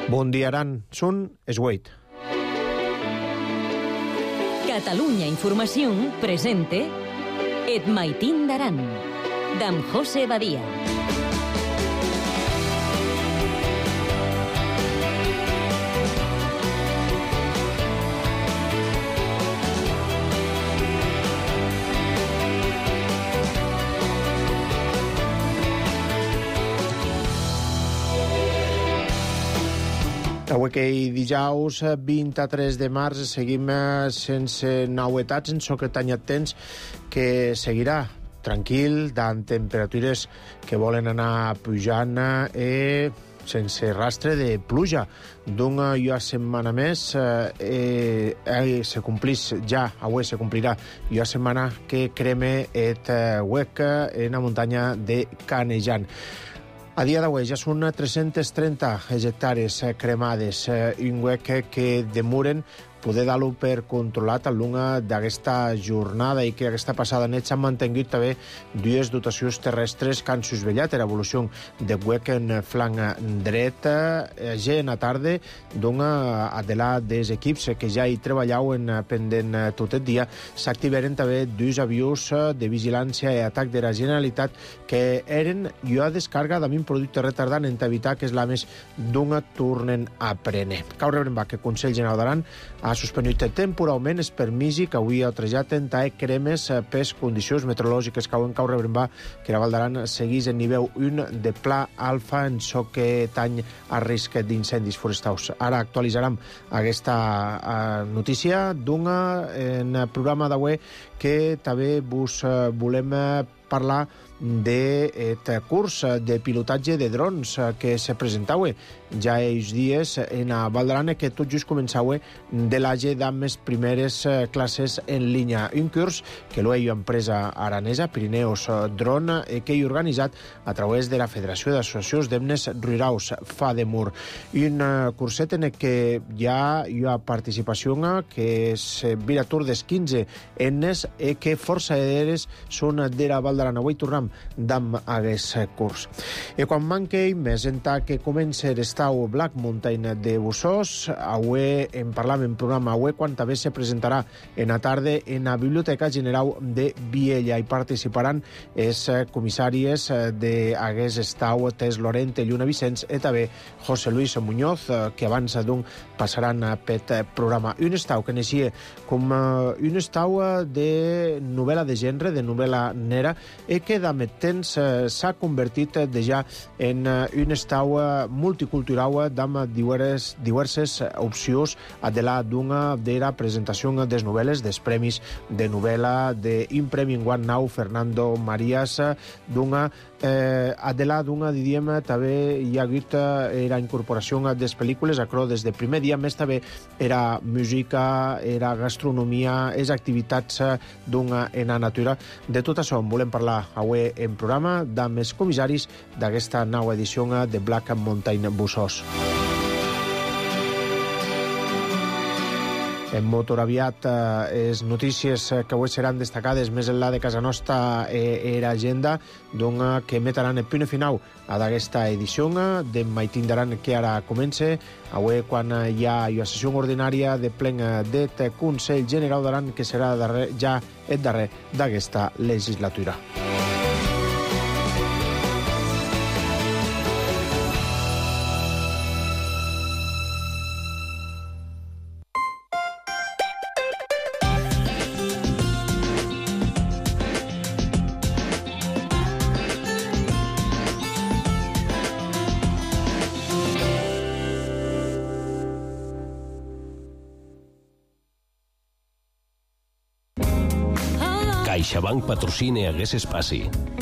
Bon dia, Aran. Són es 8. Catalunya Informació presente Et Maitín d'Aran, d'en José Badia. Avui que dijous 23 de març seguim sense novetats en soc tanya temps que seguirà tranquil, amb temperatures que volen anar pujant sense rastre de pluja. D'una setmana més se complís ja, avui se complirà una setmana que creme et huec en la muntanya de Canejan. A dia d'avui ja són 330 hectàrees cremades, un huec que demoren poder dar-lo per controlat a l'una d'aquesta jornada i que aquesta passada nit s'han mantingut també dues dotacions terrestres que han susvellat la evolució de huec en flanc dret. Ja en la tarda d'una adelar dels equips que ja hi treballau pendent tot el dia s'activaren també dos avions de vigilància i atac de la Generalitat que eren una descarga d'un producte retardant en evitar que els lames d'una tornen a prendre. Cal rebre que el Consell General d'Aran ha suspendut temporalment el permís que avui ha trajat en cremes per condicions meteorològiques que cal rebre que la Val d'Aran seguís en nivell 1 de pla alfa en soc tany a risc d'incendis forestals. Ara actualitzarem aquesta notícia d'una en el programa d'avui que també vos volem parlar d'aquest curs de pilotatge de drons que se presentava ja els dies en a Val d'Aran que tot just començava de l'AGE amb les primeres classes en línia. Un curs que l'UEI empresa aranesa Pirineus Drone que hi ha organitzat a través de la Federació d'Associacions d'Emnes Rurals FADEMUR. Un curset en què hi ha una participació que és viratur des 15 ennes i que força d'eres són de la Val d'Aran. Avui tornem d'am aquest curs. I quan manque més entar que comença l'estau Black Mountain de Bussos, avui en parlam en programa avui quan també se presentarà en la tarda en la Biblioteca General de Viella. Hi participaran els comissàries d'aquest estau Tess Lorente, Lluna Vicenç i també José Luis Muñoz, que abans d'un passaran per programa. Un estau que naixia com un estau de novel·la de gènere, de novel·la nera, i que de temps s'ha convertit ja en un estau multicultural amb diverses opcions de l'una de la presentació des novel·les, des premis de novel·la, d'un premi en guant nau Fernando Marías, d'una diríem, també hi ha hagut la incorporació des pel·lícules, acro des de primer dia, més també era música, era gastronomia, les activitats d'una en la natura. De tot això en volem parlar avui en programa amb els comissaris d'aquesta nova edició de Black Mountain Bussos. En motor aviat, les notícies que avui seran destacades més enllà de casa nostra era agenda que metaran el punt final a d'aquesta edició de Maitín d'Aran que ara comença. Avui quan hi ha una sessió ordinària de plen del Consell General d'Aran que serà ja el darrer d'aquesta legislatura. CaixaBank patrocina aquest espai.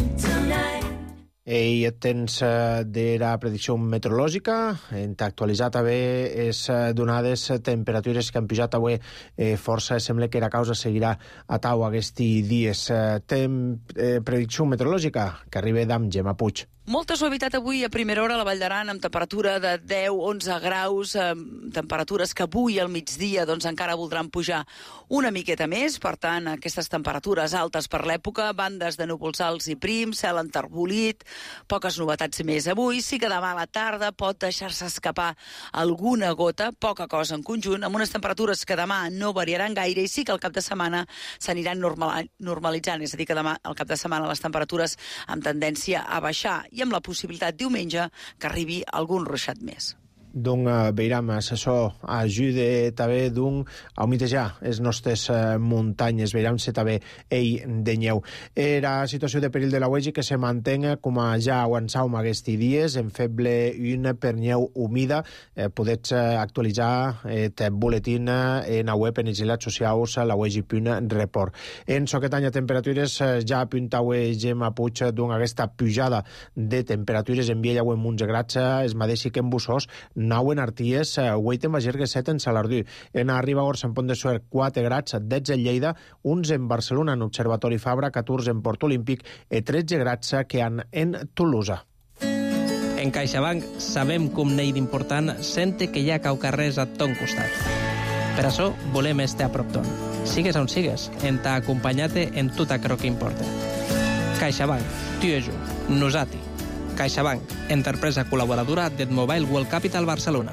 I temps de la predicció meteorològica, hem actualitzat també les donades temperatures que han pujat avui força. Sembla que la causa seguirà a tau aquests dies. Predicció meteorològica que arriba d'am Gemma Puig. Molta suavitat avui a primera hora a la Vall d'Aran, amb temperatura de 10-11 graus, temperatures que avui al migdia encara voldran pujar una miqueta més. Per tant, aquestes temperatures altes per l'època, bandes de núvols alts i prims, cel enterbolit, Poques novetats més avui. Sí que demà a la tarda pot deixar-se escapar alguna gota, poca cosa en conjunt, amb unes temperatures que demà no variaran gaire i sí que al cap de setmana s'aniran normalitzant, és a dir, que demà al cap de setmana les temperatures amb tendència a baixar i amb la possibilitat diumenge que arribi algun ruixat més. Donc, veiram, assessor, ajuda també a humitejar les nostres muntanyes, veiram se també de neu. La situació de perill de la UEGI que se mantenga, com ja avançàvem aquests dies, en feble una per neu humida. Podets actualitzar el boletín en la web en els relats socials a la UEGI.report. En Soquetanya, temperatures ja apuntau Gemma Puig aquesta pujada de temperatures en Viella o en Montsegrats, es mateix que en Bussós, 9 en Arties, 8 en Bagergue, 7 en Salardú. En Ribagorç, en Pont de Suert, 4 grads, 10 en Lleida, 11 en Barcelona, en Observatori Fabra, 14 en Port Olímpic i 13 grads que han en Tolosa. En CaixaBank sabem com n'hi d'important sente que hi ha caucarrers a ton costat. Per això volem estar a prop ton. Sigues on sigues, en t'ha acompanyat en tot aquello que importa. CaixaBank, tu i jo, nosati. CaixaBank, empresa col·laboradora del Mobile World Capital Barcelona.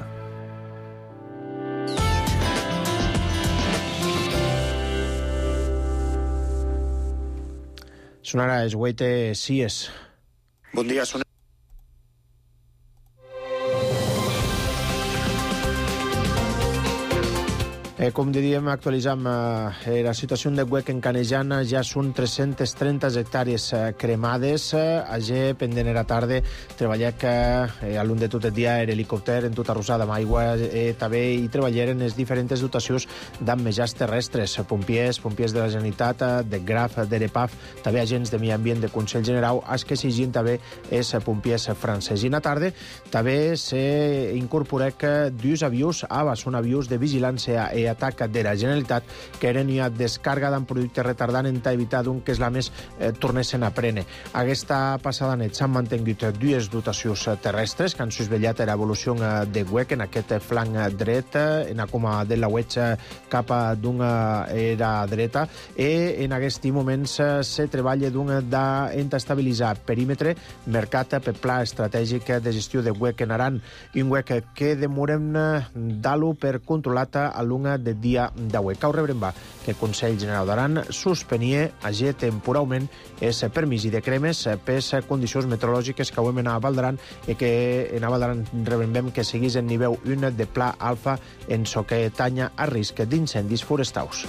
Sonarà es Guaite Sies. Bon dia, sonarà. Com diríem, actualitzam la situació de Güec en Canejana. Ja són 330 hectàrees cremades. Ayer, pendent era tarda, treballec a l'un de tot el dia en helicòpter, en tota rosada amb aigua, també hi treballeren les diferents dotacions d'amejars terrestres, pompiers de la Generalitat, de GRAF, d'EREPAF, també agents de Medi Ambient de Consell General, els que s'higin també els pompiers francès. I a la tarda també s'incorporec dos avions, són avions de vigilància i atac de la Generalitat, que eren ja descarga d'un producte retardant en evitar que és la més tornessin a prene. Aquesta passada nit s'han mantingut dues dotacions terrestres que han susvellat l'evolució de Güec en aquest flanc dret, en la coma de la UEG cap a era dreta, i en aquests moments se treballa d'estabilitzar perímetre mercat per pla estratègic de gestió de Güec en Aran, un Güec que demorem d'alo per controlat a l'una de dia d'avui. Cau rebrembar que el Consell General d'Aran suspenia ayer temporalment els permís de cremes per condicions meteorològiques que avui a Val d'Aran i que en Val d'Aran rebrembem que seguís en nivell 1 de pla alfa en Soquetanya a risc d'incendis forestals.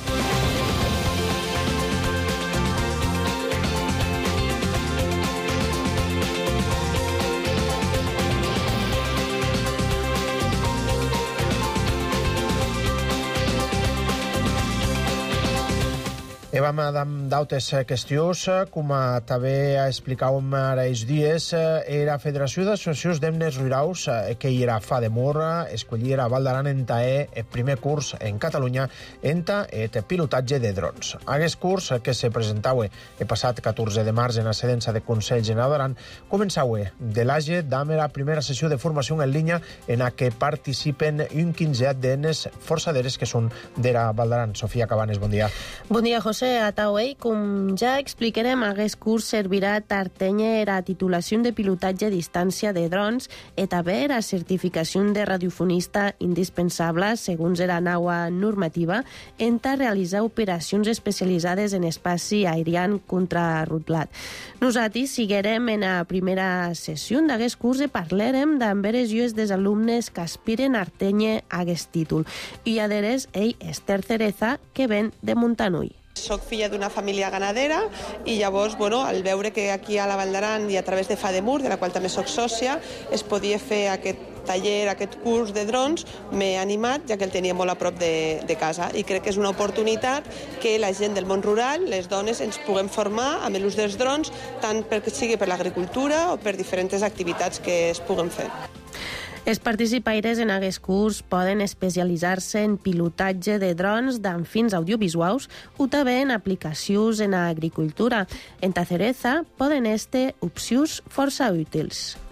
Vam d'altres qüestions, com també explicàvem ara els dies, la Federació d'Associacions d'Emnes Rurals, que hi era fa de mor, escollia a Val d'Aran en el primer curs en Catalunya en el pilotatge de drons. Aquest curs, que se presentava el passat 14 de març en la sedença de Consell General d'Aran, començava de l'AGE amb la primera sessió de formació en línia en la que participen un 15 d'enes forçaderes que són de la Val d'Aran. Sofia Cabanes, bon dia. Bon dia, José. A Tauei, com ja explicarem, aquest curs servirà tartenye la titulació de pilotatge a distància de drons i també la certificació de radiofonista indispensable, segons la nova normativa, en realitzar operacions especialitzades en espaci aerian contrarotlat. Nosaltres seguirem en la primera sessió d'aquest curs i parlarem amb els llues dels alumnes que aspiren a artenye aquest títol. I adhereix Esther Cereza, que ven de Montanui. Soc filla d'una família ganadera i llavors, al veure que aquí a la Val d'Aran i a través de FADEMUR, de la qual també soc sòcia, es podia fer aquest taller, aquest curs de drons, m'he animat, ja que el tenia molt a prop de casa. I crec que és una oportunitat que la gent del món rural, les dones, ens puguem formar amb l'ús dels drons, tant perquè sigui per l'agricultura o per diferents activitats que es puguen fer. Els participaires en aquest curs poden especialitzar-se en pilotatge de drons amb fins audiovisuals o també en aplicacions en agricultura. En Cereza poden estar opcions força útils.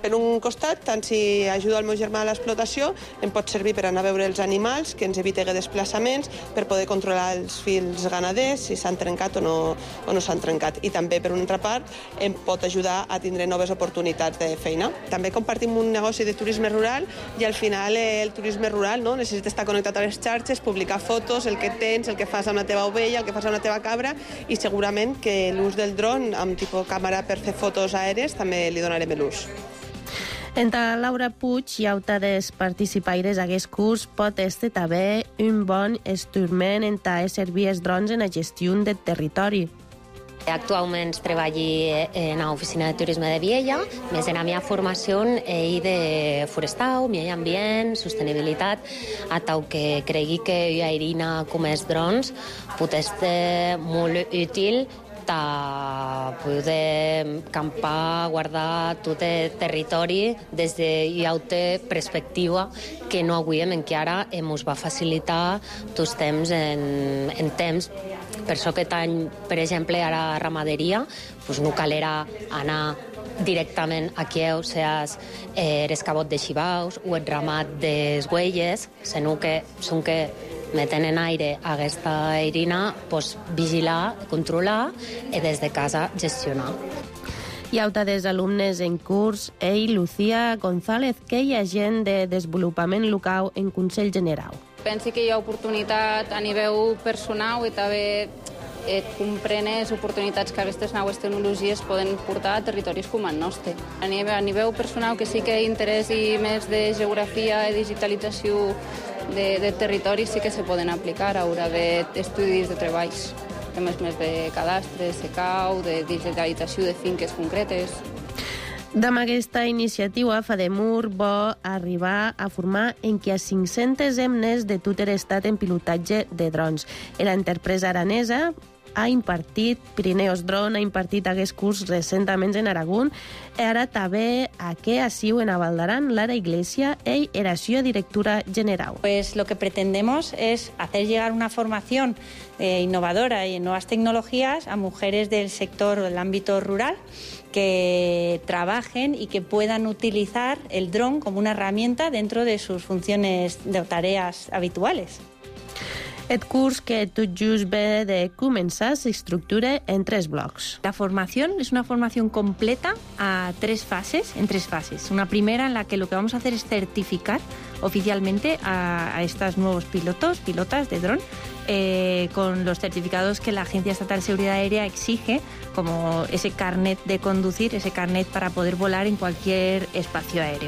Per un costat, tant si ajudo el meu germà a l'explotació, em pot servir per anar a veure els animals, que ens eviti desplaçaments, per poder controlar els fils ganaders, si s'han trencat o no s'han trencat. I també, per una altra part, em pot ajudar a tindre noves oportunitats de feina. També compartim un negoci de turisme rural i al final el turisme rural necessita estar connectat a les xarxes, publicar fotos, el que tens, el que fas amb la teva ovella, el que fas amb la teva cabra, i segurament que l'ús del dron amb tipus càmera per fer fotos aèries també li donarem l'ús. Entra Laura Puig i auta des participaires a aquest curs pot estar també un bon instrument en servir els drons en la gestió del territori. Actualment treballo en l'oficina de turisme de Viella, més en la meva formació de forestal, medi ambient, sostenibilitat, a tal que cregui que l'airina com els drons pot ser molt útil per poder campar, guardar tot el territori des d'altra perspectiva que no avui encara ens va facilitar tots temps en temps. Per això aquest any, per exemple, ara a ramaderia, no calera anar directament aquí, o sigui, l'escabot de xivaus o el ramat de huelles, sinó que són que meten en aire aquesta airina, vigilar, controlar i des de casa gestionar. I auta dels alumnes en curs, Lucía González, que hi ha gent de desenvolupament local en Consell General. Pensi que hi ha oportunitat a nivell personal i també comprenes oportunitats que aquestes noves tecnologies poden portar a territoris com el nostre. A nivell personal, que sí que interessi més de geografia i digitalització de territoris, sí que se poden aplicar a l'hora d'estudis de treballs. Temes més de cadastre, secau, de digitalització de finques concretes. Amb aquesta iniciativa, Fademur vol arribar a formar en què 500 emnes de tot l'estat en pilotatge de drons. L'empresa aranesa ha impartit, Pirineos Drone ha impartit aquest curs recentment en Aragón, i ara també aquí a Siu, en Val d'Aran, Lara Iglesia, ell era su directora general. Pues lo que pretendemos es hacer llegar una formación innovadora y en nuevas tecnologías a mujeres del sector, del ámbito rural, que trabajen y que puedan utilizar el dron como una herramienta dentro de sus funciones de tareas habituales. El curs que tot just ve de començar s'estructura en 3 blocs. La formación es una formación completa en 3 fases. Una primera en la que lo que vamos a hacer es certificar oficialmente a estos nuevos pilotas de dron, con los certificados que la Agencia Estatal de Seguridad Aérea exige, como ese carnet de conducir, ese carnet para poder volar en cualquier espacio aéreo.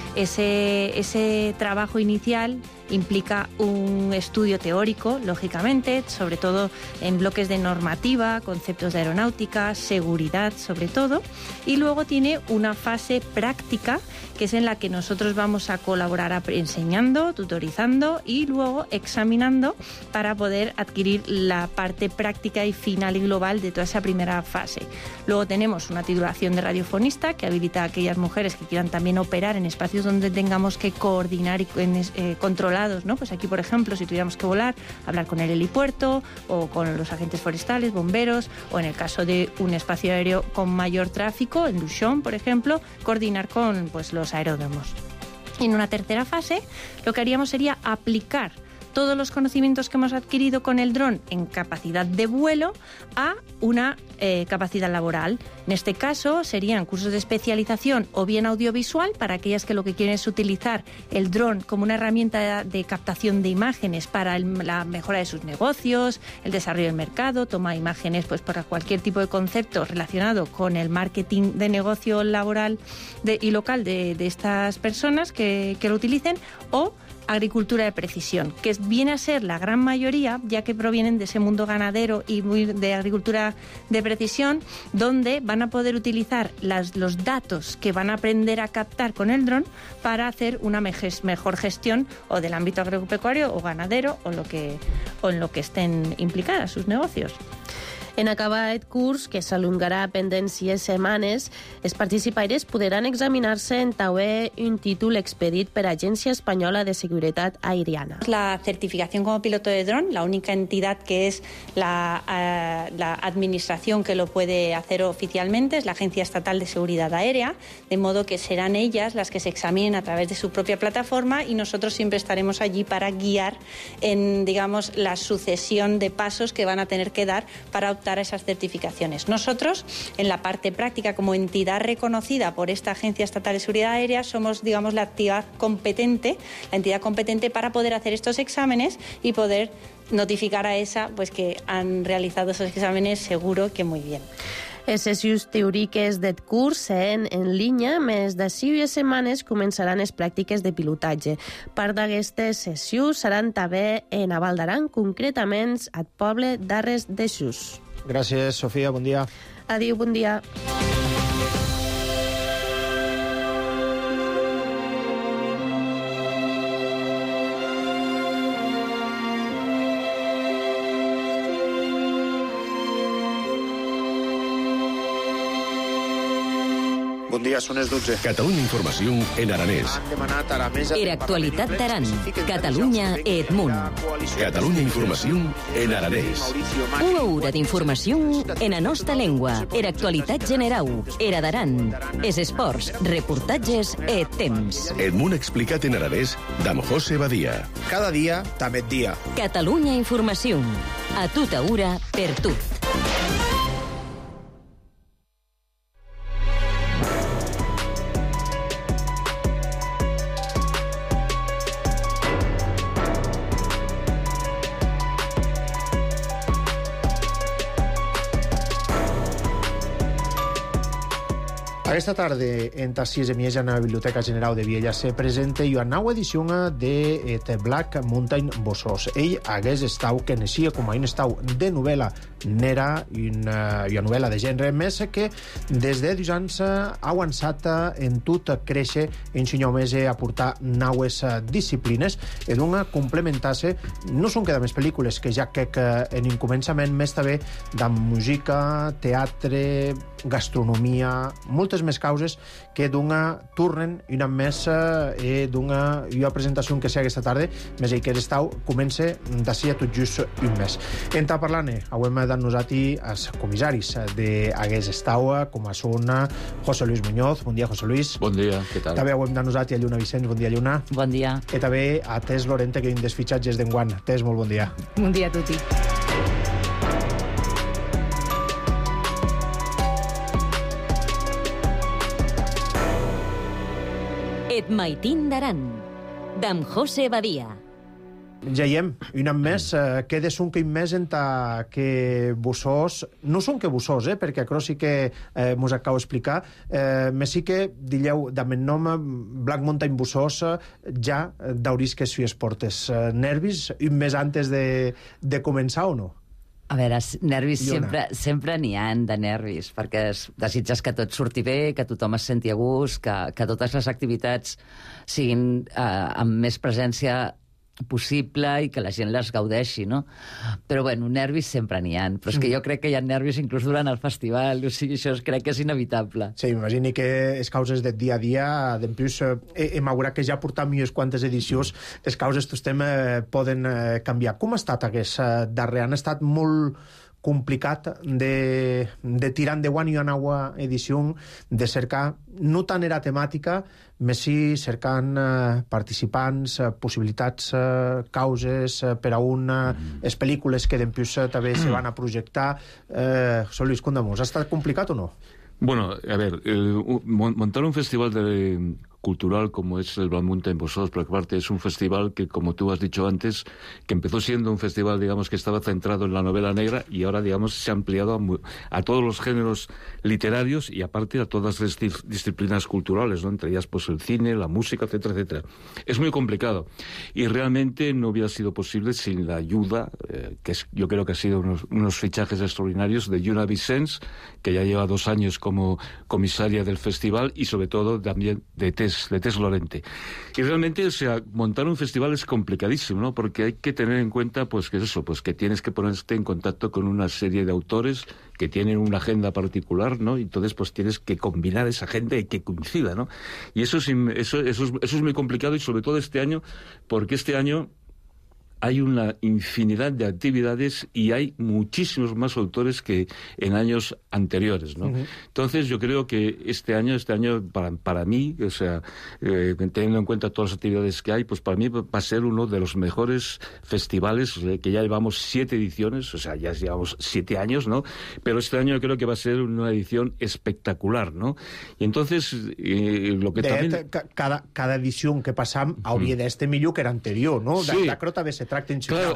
Ese trabajo inicial implica un estudio teórico, lógicamente, sobre todo en bloques de normativa, conceptos de aeronáutica, seguridad sobre todo, y luego tiene una fase práctica, que es en la que nosotros vamos a colaborar enseñando, tutorizando y luego examinando para poder adquirir la parte práctica y final y global de toda esa primera fase. Luego tenemos una titulación de radiofonista que habilita a aquellas mujeres que quieran también operar en espacios donde tengamos que coordinar y controlados, ¿no? Pues aquí, por ejemplo, si tuviéramos que volar, hablar con el helipuerto o con los agentes forestales, bomberos, o en el caso de un espacio aéreo con mayor tráfico, en Luchón, por ejemplo, coordinar con los aeródromos. En una tercera fase, lo que haríamos sería aplicar todos los conocimientos que hemos adquirido con el dron en capacidad de vuelo a una capacidad laboral. En este caso serían cursos de especialización o bien audiovisual para aquellas que lo que quieren es utilizar el dron como una herramienta de captación de imágenes para la mejora de sus negocios, el desarrollo del mercado, toma imágenes para cualquier tipo de concepto relacionado con el marketing de negocio laboral y local de estas personas que lo utilicen, o agricultura de precisión, que viene a ser la gran mayoría, ya que provienen de ese mundo ganadero y de agricultura de precisión, donde van a poder utilizar los datos que van a aprender a captar con el dron para hacer una mejor gestión o del ámbito agropecuario o ganadero o en lo que estén implicadas sus negocios. En acabar el curs, que s'alongarà pendent 6 setmanes, els participaires podran examinar-se en tauer un títol expedit per Agència Espanyola de Seguretat Aeriana. La certificación como piloto de dron, la única entidad que es la administración que lo puede hacer oficialmente es la Agencia Estatal de Seguridad Aérea, de modo que serán ellas las que se examinen a través de su propia plataforma y nosotros siempre estaremos allí para guiar en, digamos, la sucesión de pasos que van a tener que dar para optar a esas certificaciones. Nosotros, en la parte práctica, como entidad reconocida por esta Agencia Estatal de Seguridad Aérea, somos, digamos, la entidad competente para poder hacer estos exámenes y poder notificar a ESA pues, que han realizado esos exámenes seguro que muy bien. Les sessions teòriques del curs seran en línia, més de 6 setmanes començaran les pràctiques de pilotatge. Part d'aquestes sessions seran també en Val d'Aran, concretament al poble d'Arres de Xús. Gràcies, Sofia, bon dia. Adéu, bon dia. Bon dia, són les 12. Catalunya Informació en aranès. Han demanat a la mesa... Era actualitat d'Aran, Catalunya e Edmunt. Catalunya Informació en aranès. Una hora d'informació en la nostra llengua. Era actualitat generau. Era d'Aran. Es esports, reportatges e temps. Edmunt explicat en aranès d'Am José Badia. Cada dia, també dia. Catalunya Informació. A tota hora, per tu. Aquesta tarda, en Tarsis de Mieja, en la Biblioteca General de Viella, se presenta una nova edició de Black Mountain Bossós. Ell hagués estau que naixia com a un estau de novel·la nera i una novel·la de gènere, més que des de 2 anys ha avançat en tot créixer en senyor més a portar naues disciplines i d'una complementar-se no són queda més pel·lícules que ja que en un començament més també de música, teatre, gastronomia, moltes més causes que d'una turnen una mesa i d'una presentació que sé aquesta tarda, més que aquest estau comença d'ací a tot just un mes. En ta parlant, hem de nosaltres els comissaris d'Agués Estau, com a són José Luis Muñoz. Bon dia, José Luis. Bon dia, què tal? També hem de nosaltres a Lluna Vicenç. Bon dia, Lluna. Bon dia. I també a Tess Lorente, que hi ha desfitxatges d'enguany. Tess, molt bon dia. Bon dia a tutti. Et maitín d'Aran, d'Am José Badia. Ja hi hem, un any més, queda un que més en ta que Bossós, no són que Bossós, perquè això sí que mos acabo d'explicar, més sí que, dilleu, d'amén nom, Black Mountain Bossós, ja d'hauris que si esportes nervis, un mes antes de començar o no? A veure, nervis sempre n'hi ha de nervis, perquè desitges que tot surti bé, que tothom es senti a gust, que totes les activitats siguin amb més presència possible i que la gent les gaudeixi, no? Però, bueno, nervis sempre n'hi ha. Però és que jo crec que hi ha nervis inclús durant el festival, o sigui, això crec que és inevitable. Sí, m'imagini que les causes del dia a dia, d'emplús, m'haurà que ja portar unes quantes edicions, les causes tostem poden canviar. Com ha estat aquest darrer? Han estat molt complicat de tirar endavant una nova edició, de cercar, no tant era temàtica, més sí cercant participants, possibilitats, causes per a les pel·lícules que d'empius també se van a projectar. Solis, condamós, ha estat complicat o no? Bueno, a ver, montar un festival cultural como es el Black Mountain Bossós, porque aparte es un festival que, como tú has dicho antes, que empezó siendo un festival, digamos, que estaba centrado en la novela negra y ahora, digamos, se ha ampliado a todos los géneros literarios y aparte a todas las disciplinas culturales, ¿no? Entre ellas, pues, el cine, la música, etcétera, etcétera. Es muy complicado y realmente no hubiera sido posible sin la ayuda, yo creo que ha sido unos fichajes extraordinarios de Lluna Vicenç, que ya lleva 2 años como comisaria del festival, y sobre todo también de Tess Letés Lorente. Y realmente, o sea, montar un festival es complicadísimo, ¿no? Porque hay que tener en cuenta, pues, que es eso, pues que tienes que ponerte en contacto con una serie de autores que tienen una agenda particular, ¿no? Y entonces, pues, tienes que combinar esa agenda y que coincida, ¿no? Y eso es muy complicado, y sobre todo este año, porque este año hay una infinidad de actividades y hay muchísimos más autores que en años anteriores, ¿no? Entonces, yo creo que este año para mí, o sea, teniendo en cuenta todas las actividades que hay, pues para mí va a ser uno de los mejores festivales, que ya llevamos 7 ediciones, o sea, ya llevamos 7 años, ¿no? Pero este año yo creo que va a ser una edición espectacular, ¿no? Y entonces, lo que también... Cada edició que passam hauria d'estar millor que l'anterior, no? Sí. D'acord, també se tracta en Claro,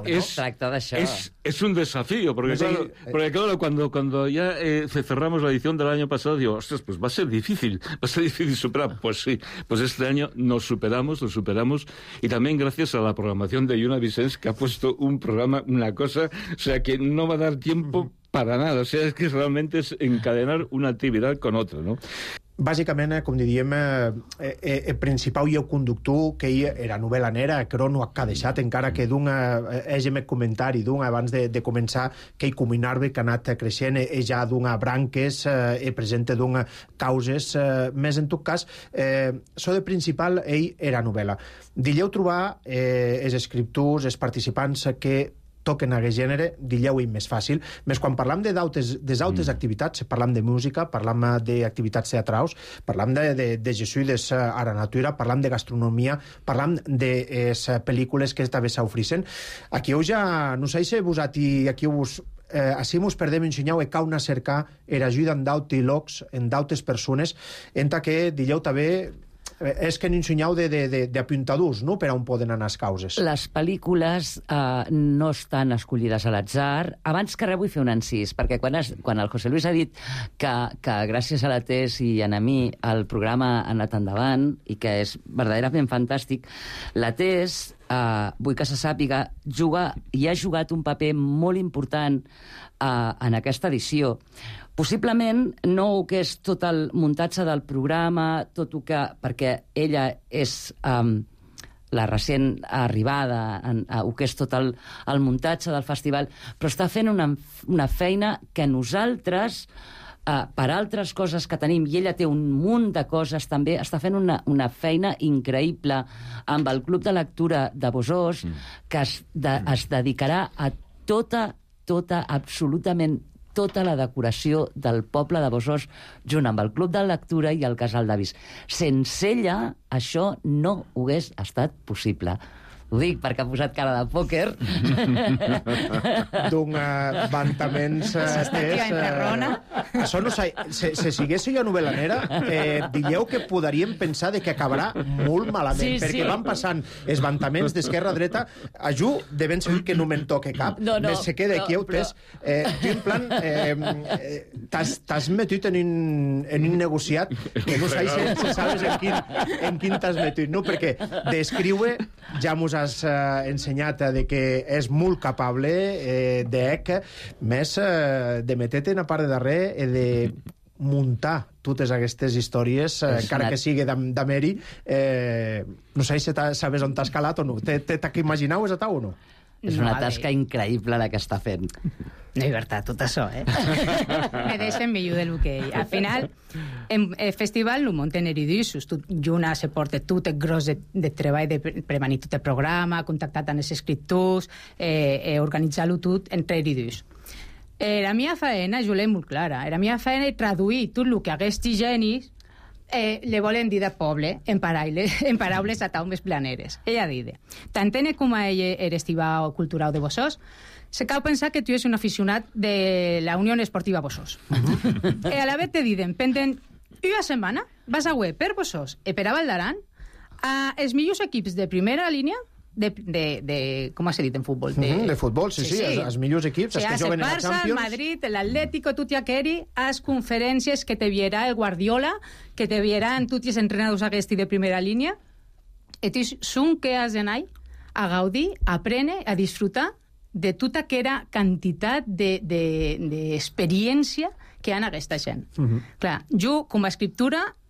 es un desafío, porque claro, cuando ya cerramos la edición del año pasado, digo, ostras, pues va a ser difícil superar. Pues sí, pues este año lo superamos, y también gracias a la programación de Yuna Vicens, que ha puesto un programa, una cosa, o sea, que no va a dar tiempo para nada, o sea, es que realmente es encadenar una actividad con otra, ¿no? Bàsicament, com diríem, el principal i el conductor que era novel·la nera, que no ha deixat, encara que hagin comentari abans de començar, que ell combinava, que ha anat creixent, ja d'una branques, presenta d'una causes, més en tot cas, so de principal, ell era novel·la. Dilleu trobar els escriptors, els participants que toquen aquest gènere, dilleu-hi més fàcil. Més quan parlam d'altres activitats, parlam de música, parlam d'activitats teatrals, parlam de jesuïdes a la natura, parlam de gastronomia, parlam de pel·lícules que també s'ofereixen. Aquí ja, no sé si vos aquí vos així mos perdem ensenyau e cau una cercar ajuda en d'autres llocs, en d'autres persones, enta que dilleu també és que n'ensenyau d'apuntadors, no?, per on poden anar les causes. Les pel·lícules no estan escollides a l'atzar. Abans que res vull fer un encís, perquè quan el José Luis ha dit que gràcies a la TES i a mi el programa ha anat endavant i que és verdaderament fantàstic, la TES, vull que se sàpiga, ha jugat un paper molt important en aquesta edició. Possiblement no que és tot el muntatge del programa, perquè ella és la recent arribada, o que és tot el muntatge del festival, però està fent una feina que nosaltres, per altres coses que tenim, i ella té un munt de coses també, està fent una feina increïble amb el Club de Lectura de Besòs, que es dedicarà a absolutament tota la decoració del poble de Besòs, junt amb el Club de Lectura i el Casal d'Avis. Sense ella, això no hagués estat possible. Ho dic perquè ha posat cara de pòquer. D'un bantaments... Això no sé... Si sigués jo novel·la nera, digueu que podríem pensar que acabarà molt malament, perquè van passant els bantaments d'esquerra a dreta, a jo devem ser que no me'n toque cap, més se queda aquí autes. Tu, en plan, t'has metut en un negociat que no sé si sabes en quin t'has metut, no? Perquè d'escriure ja mos has ensenyat de que és molt capable més de meter-te en la part de darrere i de muntar totes aquestes històries, encara que sigui d'Ameri. No sé si sabes on t'has calat o no. T'has imaginat o no? És una tasca increïble la que està fent. No és veritat, tot això, Me deixen millor del que ell. Al final, el festival lo munten erudiços. Juna se porta tot el gros de treball de prevenir tot el programa, contactar amb els escriptors, organitzar-lo tot entre erudiços. La meva feina, jo l'he molt clara, la meva feina és traduir tot el que aquests genis le volen dir de poble en paraules a taumes planeres. Ella diu, tant com a ella era estiva cultural de Besòs, se cal pensar que tu és un aficionat de la Unió Esportiva Besòs. I a la vez te diuen, pendent una setmana vas a web per Besòs i per a Val d'Aran els millors equips de primera línia com s'ha dit en futbol? De futbol, sí, els millors equips, els que juguen a la Champions. El Madrid, l'Atlético, tot i aqueri, les conferències que te viera el Guardiola, que te vieran tots els entrenadors aquests de primera línia, i són que has d'anar a gaudir, a aprendre, a disfrutar de tota aquella quantitat d'experiència que hi ha en aquesta gent. Clar, jo, com a escriptura,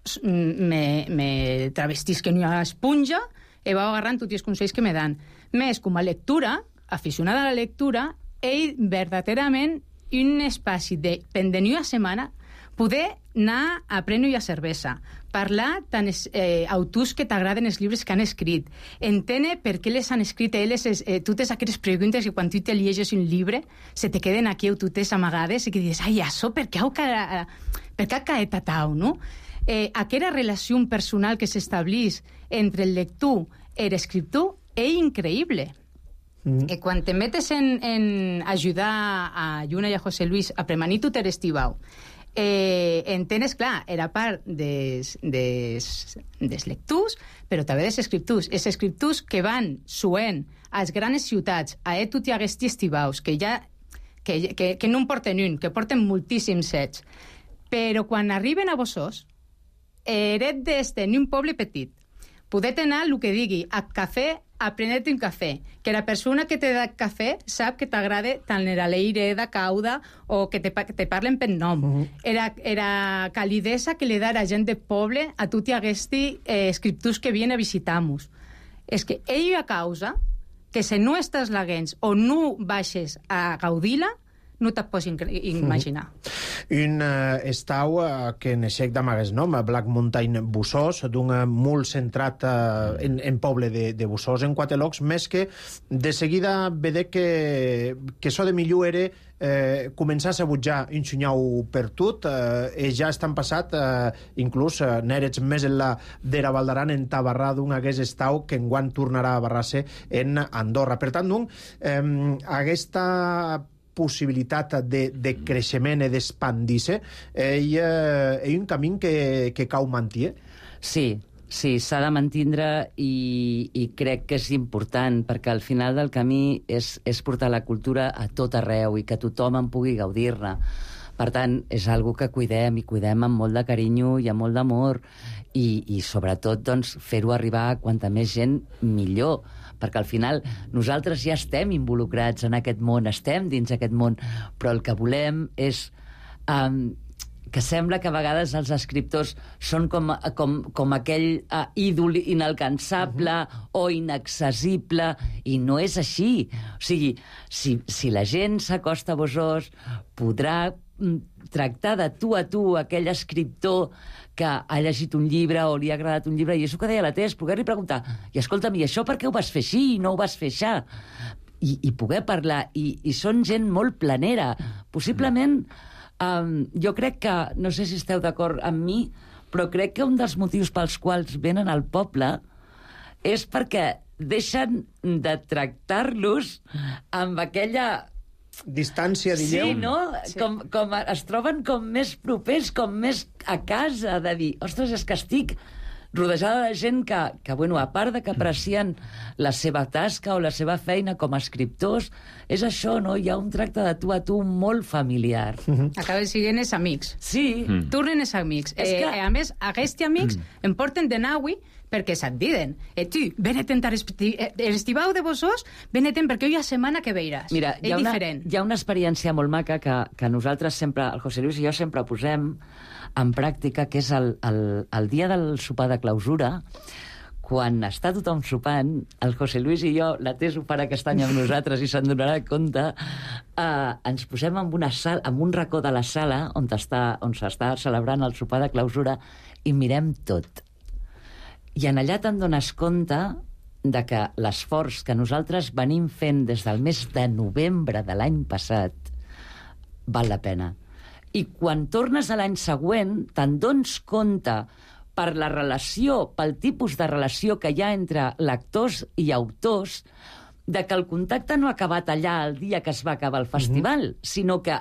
me travestisc en una esponja i vau agarrant tots els consells que me dan. Més, com a lectura, aficionada a la lectura, ell verdaderament un espaci de pendent una setmana poder anar a prendre una cervesa, parlar tant autors que t'agraden els llibres que han escrit, entendre per què les han escrit elles, totes aquelles preguntes que quan tu te llegeixes un llibre se te queden aquí totes amagades i que dius, ai, això per què ha caet a tau, no? Aquella relació personal que s'establís entre el lector i l'escriptor és increïble. Quan te metes en ajudar a Lluna i a José Luis a premanir tot l'estibau, entenes, clar, era part dels lectors, però també dels escriptors. Els escriptors que van suent a les grans ciutats, a tot i aquests estibaus, que no en porten un, que porten moltíssims sets, però quan arriben a Bossós, eret d'en un poble petit, poder anar, el que digui, a cafè, a prendre-te un cafè, que la persona que te da cafè sap que t'agrada tant la leire de cauda o que te parlen per nom. Era calidesa que li da la gent de poble a tots aquests escriptors que vienen a visitar-nos. És que ell a causa que si no estàs laguents o no baixes a gaudir-la, no te'n pots imaginar. Un estau que neixec d'amagues nom, Black Mountain Bossós, d'un molt centrat en poble de Bossós, en Quatelocs, més que de seguida vedec que això de millor era començar a butjar un xunyau per tot, ja estan passat, inclús n'erets més en la d'era Valdaran en tabarrar d'un hagués estau que enguant tornarà a barrar-se en Andorra. Per tant, aquesta possibilitat de creixement i d'expandir-se és un camí que cau manté. Sí, s'ha de mantindre i crec que és important perquè al final del camí és portar la cultura a tot arreu i que tothom en pugui gaudir-ne. Per tant, és algo que cuidem i cuidem amb molt de carinyo i amb molt d'amor i sobretot doncs, fer-ho arribar a quanta més gent millor, perquè al final nosaltres ja estem involucrats en aquest món, estem dins aquest món, però el que volem és que sembla que a vegades els escriptors són com aquell ídol inalcançable o inaccessible, i no és així. O sigui, si la gent s'acosta a Bossós, podrà tractar de tu a tu aquell escriptor que ha llegit un llibre o li ha agradat un llibre, i és el que deia la Tess, poder-li preguntar, i escolta'm, i això per què ho vas fer així i no ho vas fer això? I poder parlar, i són gent molt planera. Possiblement, jo crec que, no sé si esteu d'acord amb mi, però crec que un dels motius pels quals venen al poble és perquè deixen de tractar-los amb aquella distància, digueu. Sí, no? Sí. Com es troben com més propers, com més a casa, de dir, ostres, és que estic rodejada de gent que bueno, a part de que aprecien la seva tasca o la seva feina com a escriptors, és això, no? Hi ha un tracte de tu a tu molt familiar. Acaben sent els amics. Sí. Tornen els amics. A més, aquests amics em porten de naui perquè se't diden, tu, ven-te'n l'estivau de Bossós, ven-te'n perquè hi ha setmana que veiràs. Mira, hi ha una experiència molt maca que nosaltres sempre, el José Luis i jo sempre posem en pràctica, que és el dia del sopar de clausura, quan està tothom sopant, el José Luis i jo, la Tess ho farà aquest any amb nosaltres i se'n donarà compte, ens posem en una sala, en un racó de la sala on s'està celebrant el sopar de clausura i mirem tot. I en allà te'n dones compte de que l'esforç que nosaltres venim fent des del mes de novembre de l'any passat val la pena. I quan tornes a l'any següent te'n dones compte per la relació, pel tipus de relació que hi ha entre lectors i autors, de que el contacte no ha acabat allà el dia que es va acabar el festival, sinó que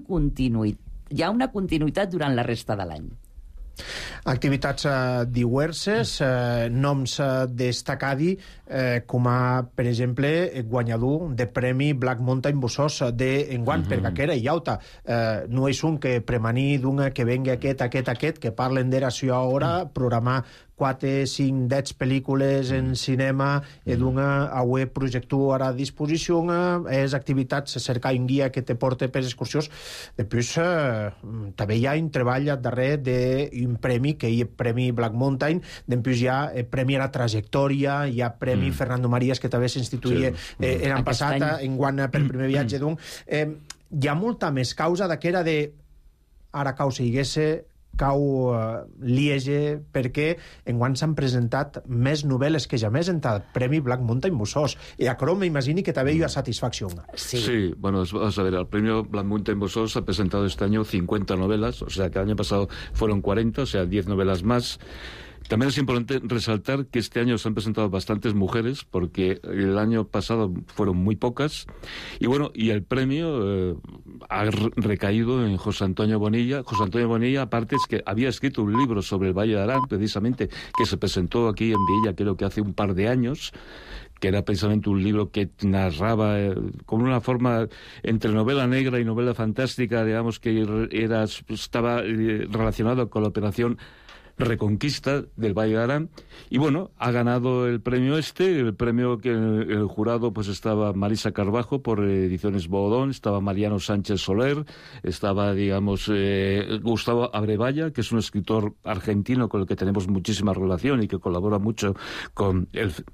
hi ha una continuïtat durant la resta de l'any. Activitats diverses, noms destacadi, com a, per exemple, guanyador de Premi Black Mountain Bossós d'enguant, perquè aquera i auta. No és un que premani d'un que vengui aquest, que parlen d'era si ara, programar 4, 5, 10 pel·lícules en cinema, d'una aué projector ara a disposició, és activitats, cercar un guia que te porte per excursions. Després, també hi ha un treball darrere d'un premi, que hi ha Premi Black Mountain, després hi ha Premi a la Trajectòria, hi ha Premi Fernando Marías, que també s'instituïa l'any passat, enguany per primer viatge d'un. Hi ha molta més causa d'aquera de ara cau Seguiguesse, cau Liege, perquè enguany s'han presentat més novel·les que jamais en el Premi Black Mountain Bossós. I a Crom m'imagini que també hi ha satisfacció. Sí, bueno, vamos a ver, el Premio Black Mountain Bossós ha presentado este año 50 novelas, o sea que el año pasado fueron 40, o sea, 10 novelas más. También es importante resaltar que este año se han presentado bastantes mujeres, porque el año pasado fueron muy pocas. Y bueno, y el premio ha recaído en José Antonio Bonilla. José Antonio Bonilla, aparte, es que había escrito un libro sobre el Valle de Arán, precisamente, que se presentó aquí en Viella, creo que hace un par de años, que era precisamente un libro que narraba con una forma entre novela negra y novela fantástica, digamos, que estaba relacionado con la operación Reconquista del Valle de Arán, y bueno, ha ganado el premio el premio que el jurado pues estaba Marisa Carbajo por Ediciones Boodón, estaba Mariano Sánchez Soler, estaba, digamos, Gustavo Abrevaya, que es un escritor argentino con el que tenemos muchísima relación y que colabora mucho con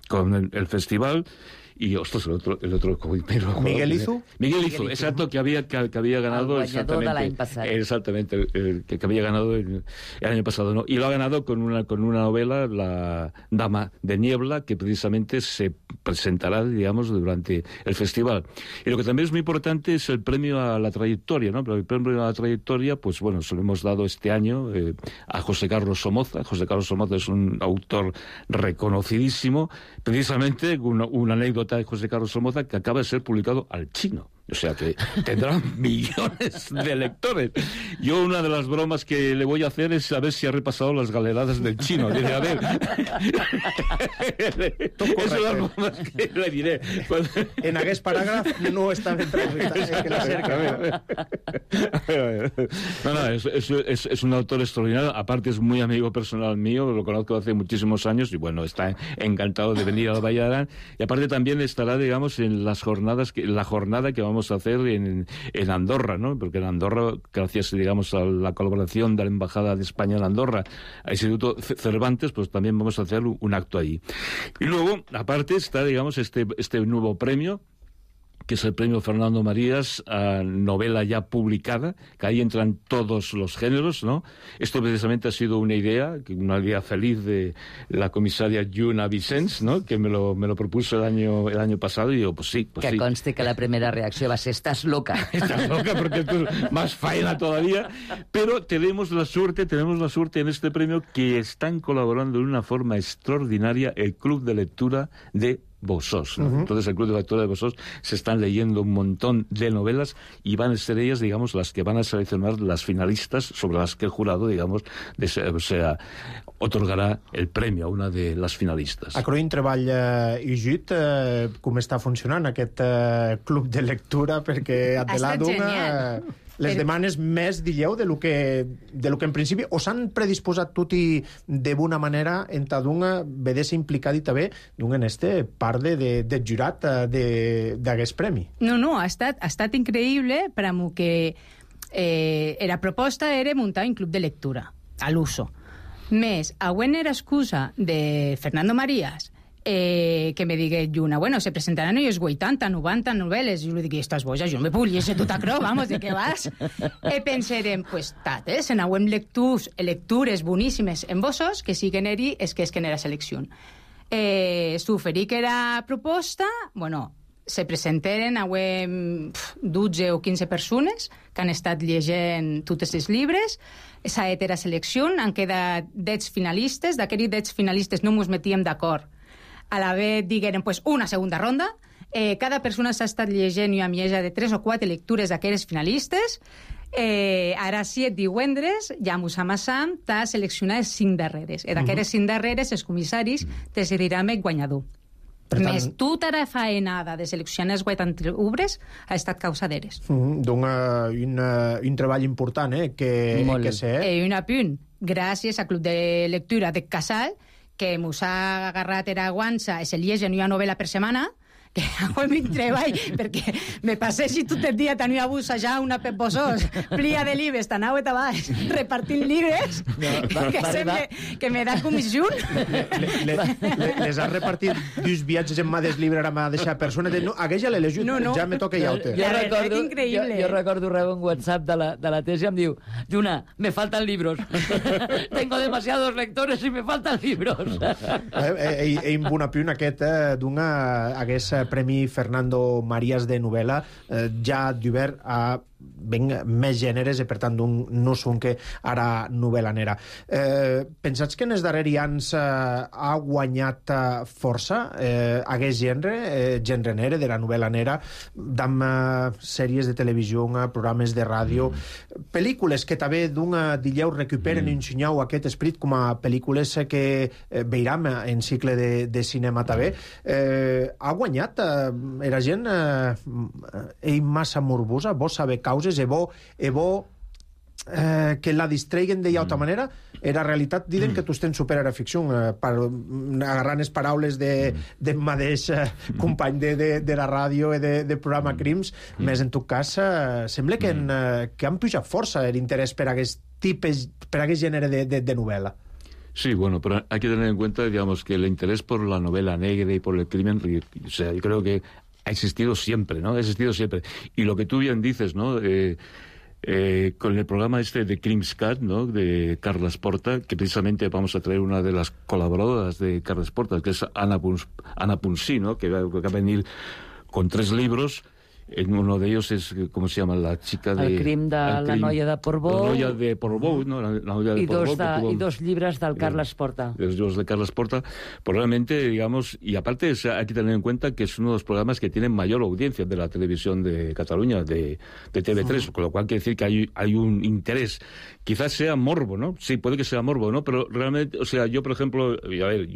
el festival. Y, ostras, el otro ¿Miguel Izu? Miguel Izu, exacto, que había ganado exactamente, que había ganado el año pasado, ¿no? Y lo ha ganado con una novela, La Dama de Niebla, que precisamente se presentará, digamos, durante el festival. Y lo que también es muy importante es el premio a la trayectoria, ¿no? Pero el premio a la trayectoria, pues bueno, se lo hemos dado este año a José Carlos Somoza. José Carlos Somoza es un autor reconocidísimo, precisamente una anécdota de José Carlos Somoza que acaba de ser publicado al chino. O sea que tendrá millones de lectores. Yo una de las bromas que le voy a hacer es a ver si ha repasado las galeradas del chino. Diré, a ver. Esas son las bromas que le diré. En aquest paràgraf no està ben preguntat. Que la cerca. No, es un autor extraordinario. Aparte es muy amigo personal mío, lo conozco hace muchísimos años y bueno, está encantado de venir al Valle de Arán. Y aparte también estará, digamos, en la jornada que vamos a hacer en Andorra, ¿no? Porque en Andorra, gracias, digamos, a la colaboración de la Embajada de España en Andorra, al Instituto Cervantes, pues también vamos a hacer un acto allí. Y luego, aparte, está, digamos, este nuevo premio, que es el premio Fernando Marías a novela ya publicada, que ahí entran todos los géneros, ¿no? Esto precisamente ha sido una idea feliz de la comisaria Lluna Vicens, ¿no? Que me lo propuso el año pasado y yo, pues sí. Que conste que la primera reacción va a ser, estás loca. Estás loca porque esto es más faena todavía, pero tenemos la suerte en este premio que están colaborando de una forma extraordinaria el Club de Lectura de Bossós, ¿no? Entonces el Club de Lectura de Bossós se están leyendo un montón de novelas y van a ser ellas, digamos, las que van a seleccionar las finalistas sobre las que el jurado, digamos, otorgarà el premi a una de les finalistes. A Croïn treballa Ijut, com està funcionant aquest club de lectura, perquè a Telà d'una les demanes més, dieu, de lo que en principi o s'han predisposat tutti d'una manera en d'una vedessa implicat i també d'un en este part de jurat d'aquest premi. No, ha estat increïble per a que la proposta era muntar un club de lectura a l'uso. Més, auent era excusa de Fernando Marías que me digué Lluna, bueno, se presentaran ellos 80, 90 novel·les. I jo li dic, estàs boja, jo no me puc llegir tot acrò, vamos, de què vas? Pensarem, pues, se n'auem lectures boníssimes en Bossós, que siguen eri, és que era selecció. S'oferí que era proposta, bueno, se presentaren auem 12 o 15 persones que han estat llegint totes els llibres. S'ha fet la selecció, han quedat 10 finalistes. D'aquests 10 finalistes no ens metíem d'acord. A la vez digueren pues, una segunda ronda. Cada persona s'ha estat llegint una mitja de 3 o 4 lectures d'aquests finalistes. Ara 7 divendres ja mos amassam a seleccionar els 5 darreres. D'aquests 5 darreres els comissaris decidiran el guanyador. Més tota la faenada de seleccionar els 80 obres ha estat causa d'eres. Un treball important, que sé. Un apunt. Gràcies al Club de Lectura de Casal que mos ha agarrat era guanxa i se llegen una novel·la per setmana, que hago el mi treball, perquè me passeixi tot el dia tenia bussejar una peposós, plia de llibres, tan au et baix, repartint llibres, que sembla que me da comissió. Les has repartit dos viatges en mà des llibre, ara m'ha deixat persona, no, aquella l'he llegit, ja me toca llaute. Jo recordo rebre un WhatsApp de la tesi i em diu, Juna, me faltan libros. Tengo demasiados lectores y me faltan libros. Em bona piun aquest hagués Premi Fernando Marías de novel·la ja d'obert a més gèneres i per tant no són que ara novel·la nera. Pensats que en els darrers anys ha guanyat força aquest gènere nere, de la novel·la nera, amb sèries de televisió, programes de ràdio, pel·lícules que també dilleu recuperen i ensenyeu aquest esperit com a pel·lícules que veiram en cicle de cinema també. Ha guanyat era gent massa morbosa, vos saber causes, que la distreiguen de altra manera. Era realitat, diuen que tu tens supera ficció, agarrant les paraules de mateix company de la ràdio i de programa Crims, més en tot cas sembla que han pujat força l'interès per aquest gènere de novel·la. Sí, bueno, pero hay que tener en cuenta, digamos, que el interés por la novela negra y por el crimen, o sea, yo creo que ha existido siempre, ¿no? Ha existido siempre. Y lo que tú bien dices, ¿no? Con el programa de Crims Cat, ¿no? De Carles Porta, que precisamente vamos a traer una de las colaboradoras de Carles Porta, que es Ana Ponsí, ¿no? Que va a venir con 3 libros. En uno de ellos es, ¿cómo se llama? La chica de... El crim de la noia de Portbou. La noia de Portbou, ¿no? La noia de Portbou. Y 2 libros del Carles Porta. Los libros de Carles Porta. Pues realmente, digamos, y aparte hay que tener en cuenta que es uno de los programas que tienen mayor audiencia de la televisión de Cataluña, de TV3, con lo cual quiere decir que hay un interés. Quizás sea morbo, ¿no? Sí, puede que sea morbo, ¿no? Pero realmente, o sea, yo, por ejemplo, a ver,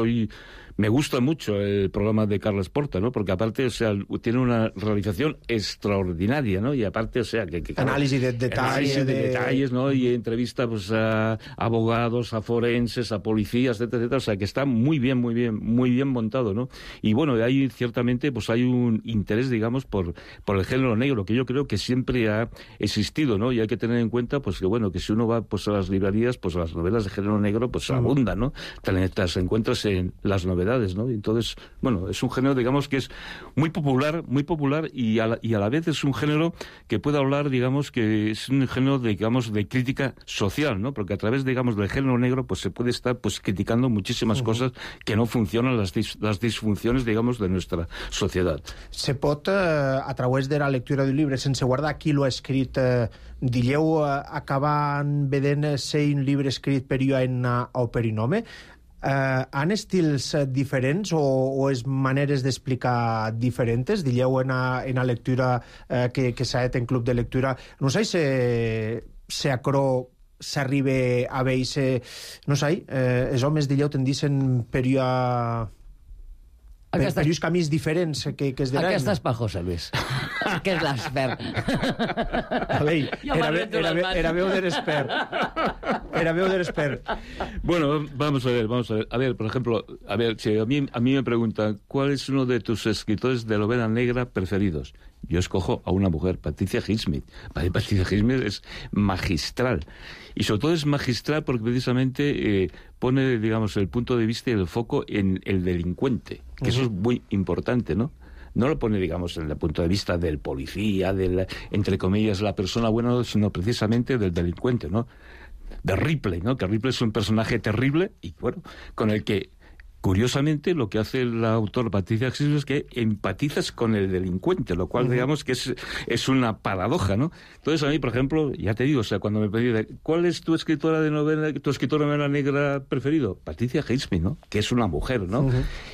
me gusta mucho el programa de Carles Porta, ¿no? Porque aparte, o sea, tiene una realización extraordinaria, ¿no? Y aparte, o sea, que análisis de detalles, ¿no? Y entrevista, pues, a abogados, a forenses, a policías, etcétera, o sea, que está muy bien montado, ¿no? Y bueno, ahí ciertamente, pues, hay un interés, digamos, por el género negro, que yo creo que siempre ha existido, ¿no? Y hay que tener en cuenta, pues, que bueno, que si uno va, pues, a las librerías, pues, a las novelas de género negro, pues, abundan, ¿no? Te las encuentras en las novedades, ¿no? Entonces, bueno, es un género, digamos, que es muy popular y a la vez es un género que puede hablar, digamos, que es un género, digamos, de crítica social, ¿no? Porque a través, digamos, del género negro, pues se puede estar, pues, criticando muchísimas cosas que no funcionan, las disfunciones, digamos, de nuestra sociedad. Se pot, a través de la lectura d'un llibre, sense guardar qui l'ha escrit, diríeu, acabant vedent ser un llibre escrit per Ioanna o per un home? Han estils diferents o és maneres d'explicar diferents? Diríeu en la lectura que s'ha fet en club de lectura, no sé si acro s'arriba a veure, no sé, els homes, diríeu, tendissin per uns camins diferents que es diran. Aquesta és per José Luis, que és l'expert. Era veu de l'expert. Era veu de l'expert. Bueno, vamos a ver. A ver, por ejemplo, si a mí me preguntan, ¿cuál es uno de tus escritores de novela negra preferidos? Yo escojo a una mujer, Patricia Highsmith. Patricia Highsmith es magistral. Y sobre todo es magistral porque precisamente pone, digamos, el punto de vista y el foco en el delincuente, que eso es muy importante, ¿no? No lo pone, digamos, en el punto de vista del policía, entre comillas, la persona buena, sino precisamente del delincuente, ¿no? De Ripley, ¿no? Que Ripley es un personaje terrible y, bueno, con el que, curiosamente, lo que hace el autor Patricia Highsmith es que empatizas con el delincuente, lo cual, digamos, que es una paradoja, ¿no? Entonces, a mí, por ejemplo, ya te digo, o sea, cuando me pedí, ¿cuál es tu escritora de novela negra preferido? Patricia Highsmith, ¿no? Que es una mujer, ¿no?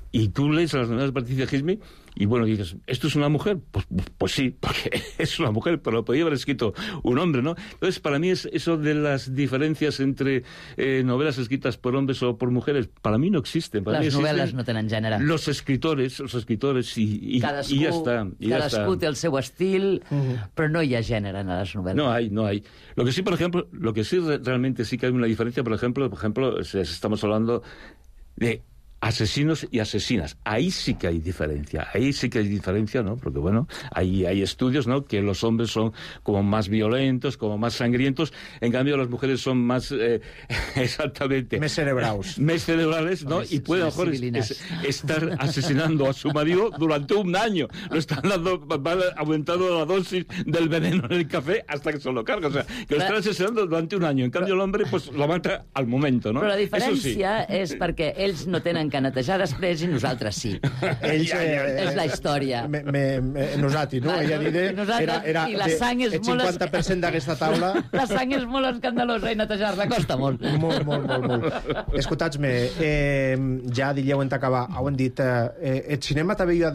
Y tú lees las novelas de Patricia Highsmith y bueno, dices, ¿esto es una mujer? Pues sí, porque es una mujer, pero lo podía haber escrito un hombre, ¿no? Entonces, para mí es eso de las diferencias entre novelas escritas por hombres o por mujeres, para mí no existen. Para les novel·les no tenen gènere. Los escritores y ya está. Cadascú té el seu estil, però no hi ha gènere en les novel·les. No hay. Lo que sí, por ejemplo, realmente sí que hay una diferencia, por ejemplo, estamos hablando de asesinos y asesinas. Ahí sí que hay diferencia, ¿no? Porque, bueno, hay estudios, ¿no?, que los hombres son como más violentos, como más sangrientos, en cambio las mujeres son más, exactamente... Més cerebrals. Més cerebrales, ¿no? Y puede, a lo mejor, estar asesinando a su marido durante un año. Lo están dando, va aumentando la dosis del veneno en el café hasta que se lo carga. O sea, que lo están asesinando durante un año. En cambio, el hombre, pues, lo mata al momento, ¿no? Però la diferència és perquè ells no tenen que netejar després i nosaltres sí. Ells, és la història. Nosaltres, no? Ella diré, era i la sang és el 50% d'aquesta taula. La sang és molt escandalosa i netejar-la costa molt. Molt. Escoltats-me, ja diríeu en acabar, heu dit, el cinema també hi ha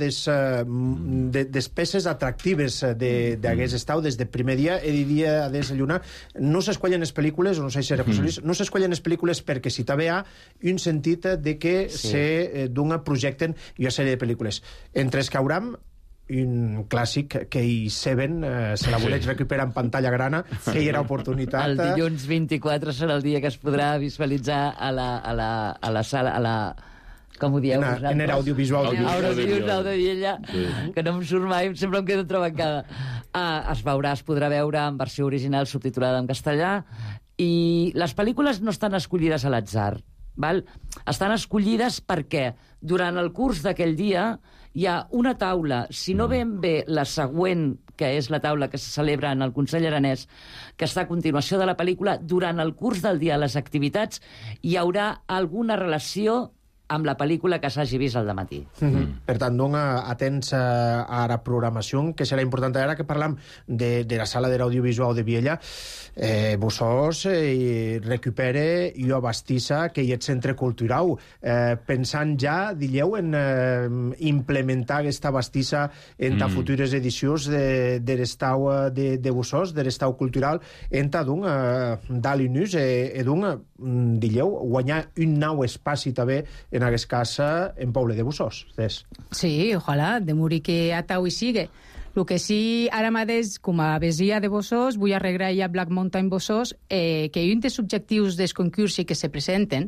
des peces atractives d'aquest estau des del primer dia, diria des de Lluna, no s'escollen les pel·lícules, no sé si era José Luis, no s'escollen les pel·lícules perquè si també hi ha un sentit de que d'una projecten una sèrie de pel·lícules. Entre els que hauram un clàssic que hi Seven se la voleix recuperar en pantalla grana, que hi era oportunitat. El dilluns 24 serà el dia que es podrà visualitzar a la sala, com ho dieu vosaltres? En audiovisual de Viella, que no em surt mai, sempre em quedo trebancada. Es podrà veure en versió original subtitulada en castellà, i les pel·lícules no estan escollides a l'atzar, val? Estan escollides perquè durant el curs d'aquell dia hi ha una taula, si no ben bé la següent, que és la taula que se celebra en el Consell Aranès, que està a continuació de la pel·lícula, durant el curs del dia, les activitats, hi haurà alguna relació amb la pel·lícula que s'hagi vist al dematí. Per tant, atents a la programació, que serà important. Ara que parlam de la sala de l'audiovisual de Viella, vosotros recupere i abastissa que hi és centre cultural. Pensant ja, diríeu, en implementar aquesta abastissa en futures edicions de l'estau de vosotros, de l'estau cultural, en d'Alinus, diríeu, guanyar un nou espaci també en aquest cas en poble de Bussos. Sí, ojalà, de morir que atau i sigue. El que sí, ara mateix, com a vesia de Bussos, vull arreglar ja Black Mountain Bussos, que un dels objectius dels concursos que se presenten,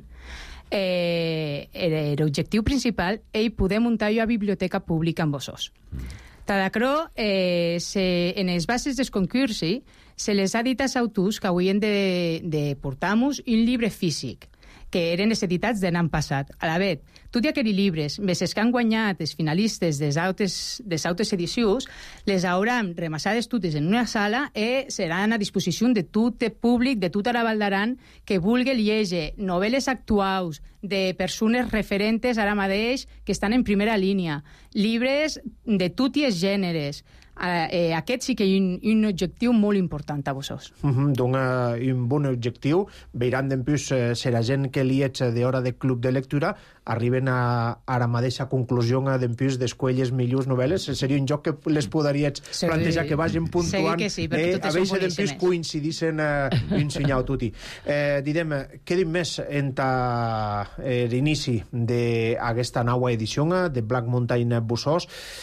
l'objectiu principal és poder muntar una biblioteca pública en Bussos. Tadacrò, en les bases dels concursos, se les ha dit als autors que haurien de portar-nos un llibre físic, que eren les editats de l'any passat. A la vegada, tots aquests llibres, més els que han guanyat els finalistes de les altres edicions, les hauran remassades totes en una sala i seran a disposició de tot el públic, de tota la Val d'Aran, que vulgui llegir novel·les actuals de persones referentes ara mateix que estan en primera línia, llibres de tots els gèneres. Aquest sí que hi ha un objectiu molt important a vosaltres. Un bon objectiu. Veiran després si la gent que li ets d'hora de club de lectura arriben a la mateixa conclusió després d'escolles millors novel·les. Seria un joc que les podries plantejar que vagin puntuant a veure si després coincidissin un senyal tutti. Direm, què dic més en l'inici d'aquesta nova edició de Black Mountain Bussos,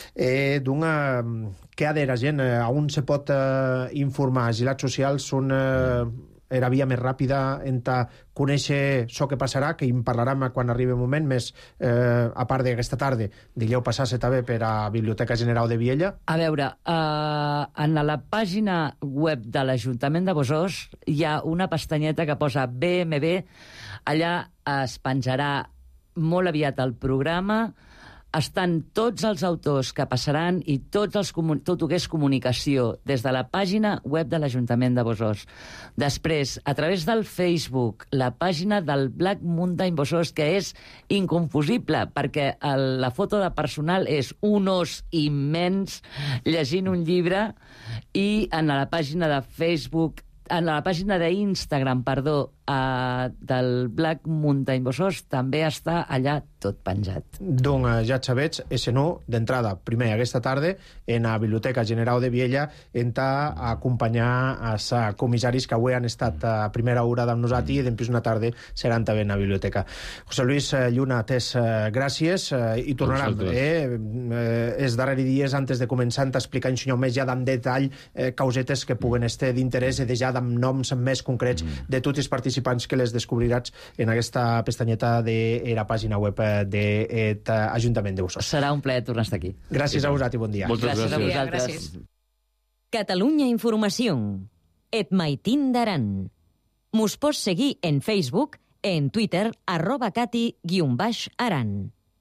què ha de la gent, on se pot informar? Els relats socials són la via més ràpida en conèixer això que passarà, que en parlarem quan arribi el moment, més a part d'aquesta tarda, dijous passar-se també per a Biblioteca General de Viella. A veure, en la pàgina web de l'Ajuntament de Bussos hi ha una pestanyeta que posa BMB, allà es penjarà molt aviat el programa, estan tots els autors que passaran i tot el que és comunicació des de la pàgina web de l'Ajuntament de Bussos. Després, a través del Facebook, la pàgina del Black Mountain Bussos, que és inconfusible, perquè la foto de personal és un os immens llegint un llibre, i en la pàgina de Facebook, en la pàgina d'Instagram, perdó, del Black Mountain Bossós també està allà tot penjat. Donc, ja sabets, SNU, d'entrada, primer aquesta tarda, en la Biblioteca General de Viella, a acompanyar els comissaris que avui han estat a primera hora amb nosaltres i després una tarda seran també en la biblioteca. José Luis Lluna, gràcies i tornaran. Els darrers dies, antes de començar, t'explicar un senyor més ja amb detall causetes que puguen estar d'interès i ja amb noms més concrets de tots els participants que les descobriràs en aquesta pestanyeta de la pàgina web de l'Ajuntament de Bossós. Serà un plaer tornar a estar aquí. Gràcies a vosaltres i bon dia. Moltes gràcies a vosaltres. Catalunya Informació. Et maitín d'Aran. Mos pots seguir en Facebook, en Twitter, @cati_aran.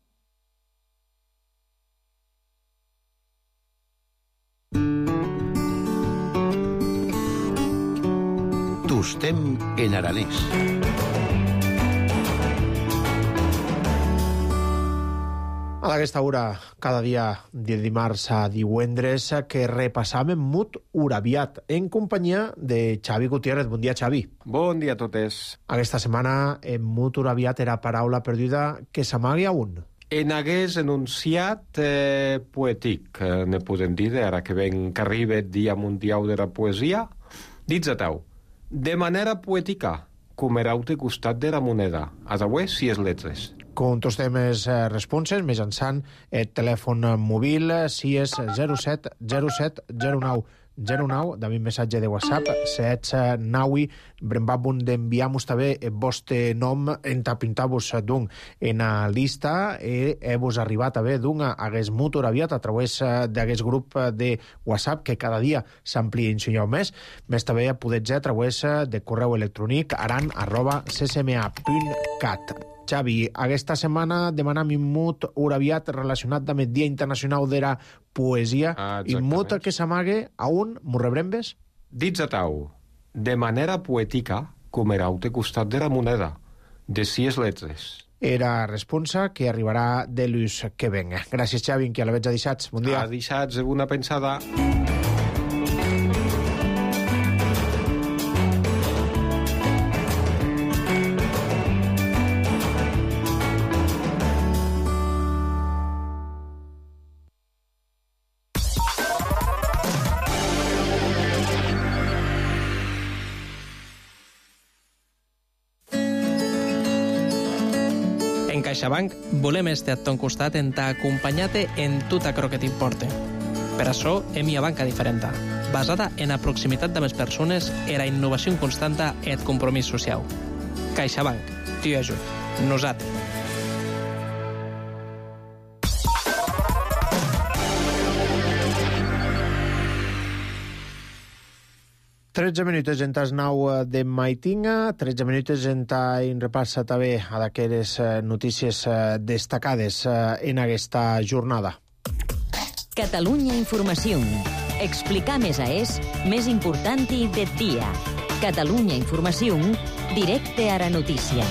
Tostem en aranès. A aquesta hora, cada dia de dimarts a divendres, que repassàvem Mut Urabiat, en companyia de Xavi Gutiérrez. Bon dia, Xavi. Bon dia a totes. Aquesta setmana, en Mut Urabiat era paraula perduda que s'amagui a un. En hagués enunciat poètic, ne podem dir, ara que ven que arriba el Dia Mundial de la Poesia, dits a tau, de manera poètica, com era al costat de la moneda, a tauer 6 letres. Contestem les responses mitjançant el telèfon mòbil, si és 07 07 09 09, també un missatge de WhatsApp, si ets naui, brembabun d'enviar-nos també el vostre nom en tapintar-vos d'un en la llista i heu arribat també d'un hagués Mut Urabiat a través d'aquest grup de WhatsApp que cada dia s'amplia un senyor més també podeu ser a través de correu electrònic aran@ccma.cat. Xavi, aquesta setmana demanam un Mut Urabiat relacionat amb el Dia Internacional de la Poesia. I Mut que s'amague a un, m'ho rebrembes? Dits a tau, de manera poètica, com era al costat de la moneda, de 6 letres. Era responsa que arribarà de l'ús que venga. Gràcies, Xavi, que a la veig a dissats. Bon dia. A dissats, una pensada. CaixaBank volem estar a ton costat en t'acompanyar-te en tot aquello que t'importe. Per això hem una banca diferent, basada en la proximitat de les persones, en la innovació constanta i el compromís social. CaixaBank, t'hi ajuda. Nosaltres. 13 minuts en tas 9 de Maitinga, 13 minuts en repassa també a d'aquelles notícies destacades en aquesta jornada. Catalunya Informació. Explicar més més important de dia. Catalunya Informació, directe a la notícia.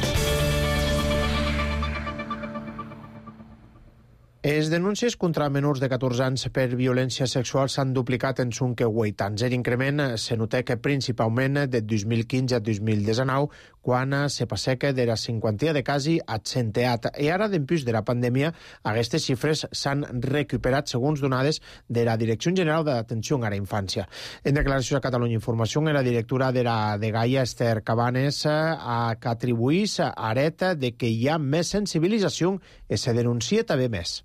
Les denúncies contra menors de 14 anys per violència sexual s'han duplicat en 8 anys. L'increment se nota principalment de 2015 a 2019, quan se passeca de la cinquantia de casos a centeat. I ara, després de la pandèmia, aquestes xifres s'han recuperat segons donades de la Direcció General d'Atenció a la Infància. En declaració a Catalunya Informació, la directora de la Gaia, Esther Cabanes, que atribuís a Areta de que hi ha més sensibilització i se denuncia també més.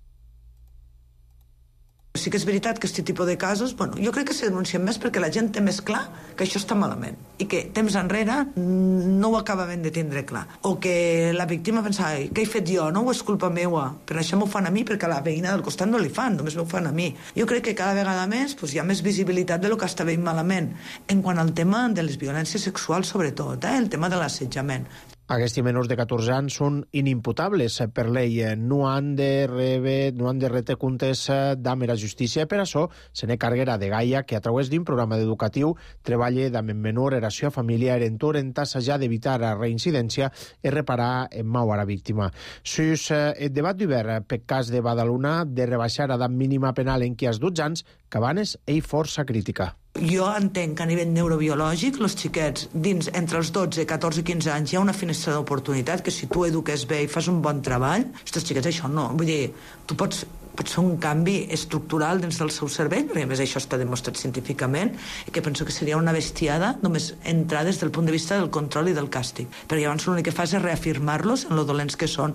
Sí que és veritat que aquest tipus de casos, jo crec que se denuncien més perquè la gent té més clar que això està malament i que temps enrere no ho acabaven de tindre clar. O que la víctima pensa, què he fet jo? No ho és culpa meua, però això m'ho fan a mi perquè a la veïna del costat no li fan, només m'ho fan a mi. Jo crec que cada vegada més hi ha més visibilitat de lo que està veient malament en quant al tema de les violències sexuals, sobretot, el tema de l'assetjament. Aquests menors de 14 anys són inimputables per llei. No han de retre comptes amb la justícia. Per això se ne carguera de Gaia, que a través d'un programa educatiu treballa amb menor relació familiar en entorn ja d'evitar la reincidència i reparar en mau a la víctima. Sus el debat d'hivern per cas de Badalona de rebaixar edat mínima penal en qui als 12 anys, Cabanes és força crítica. Jo entenc que a nivell neurobiològic, els xiquets, entre els 12, 14 i 15 anys, hi ha una finestra d'oportunitat que si tu eduques bé i fas un bon treball, els xiquets això no. Vull dir, tu pots fer un canvi estructural dins del seu cervell, perquè a més això està demostrat científicament, i que penso que seria una bestiada només entrar des del punt de vista del control i del càstig, perquè llavors l'únic que fas és reafirmar-los en lo dolents que són.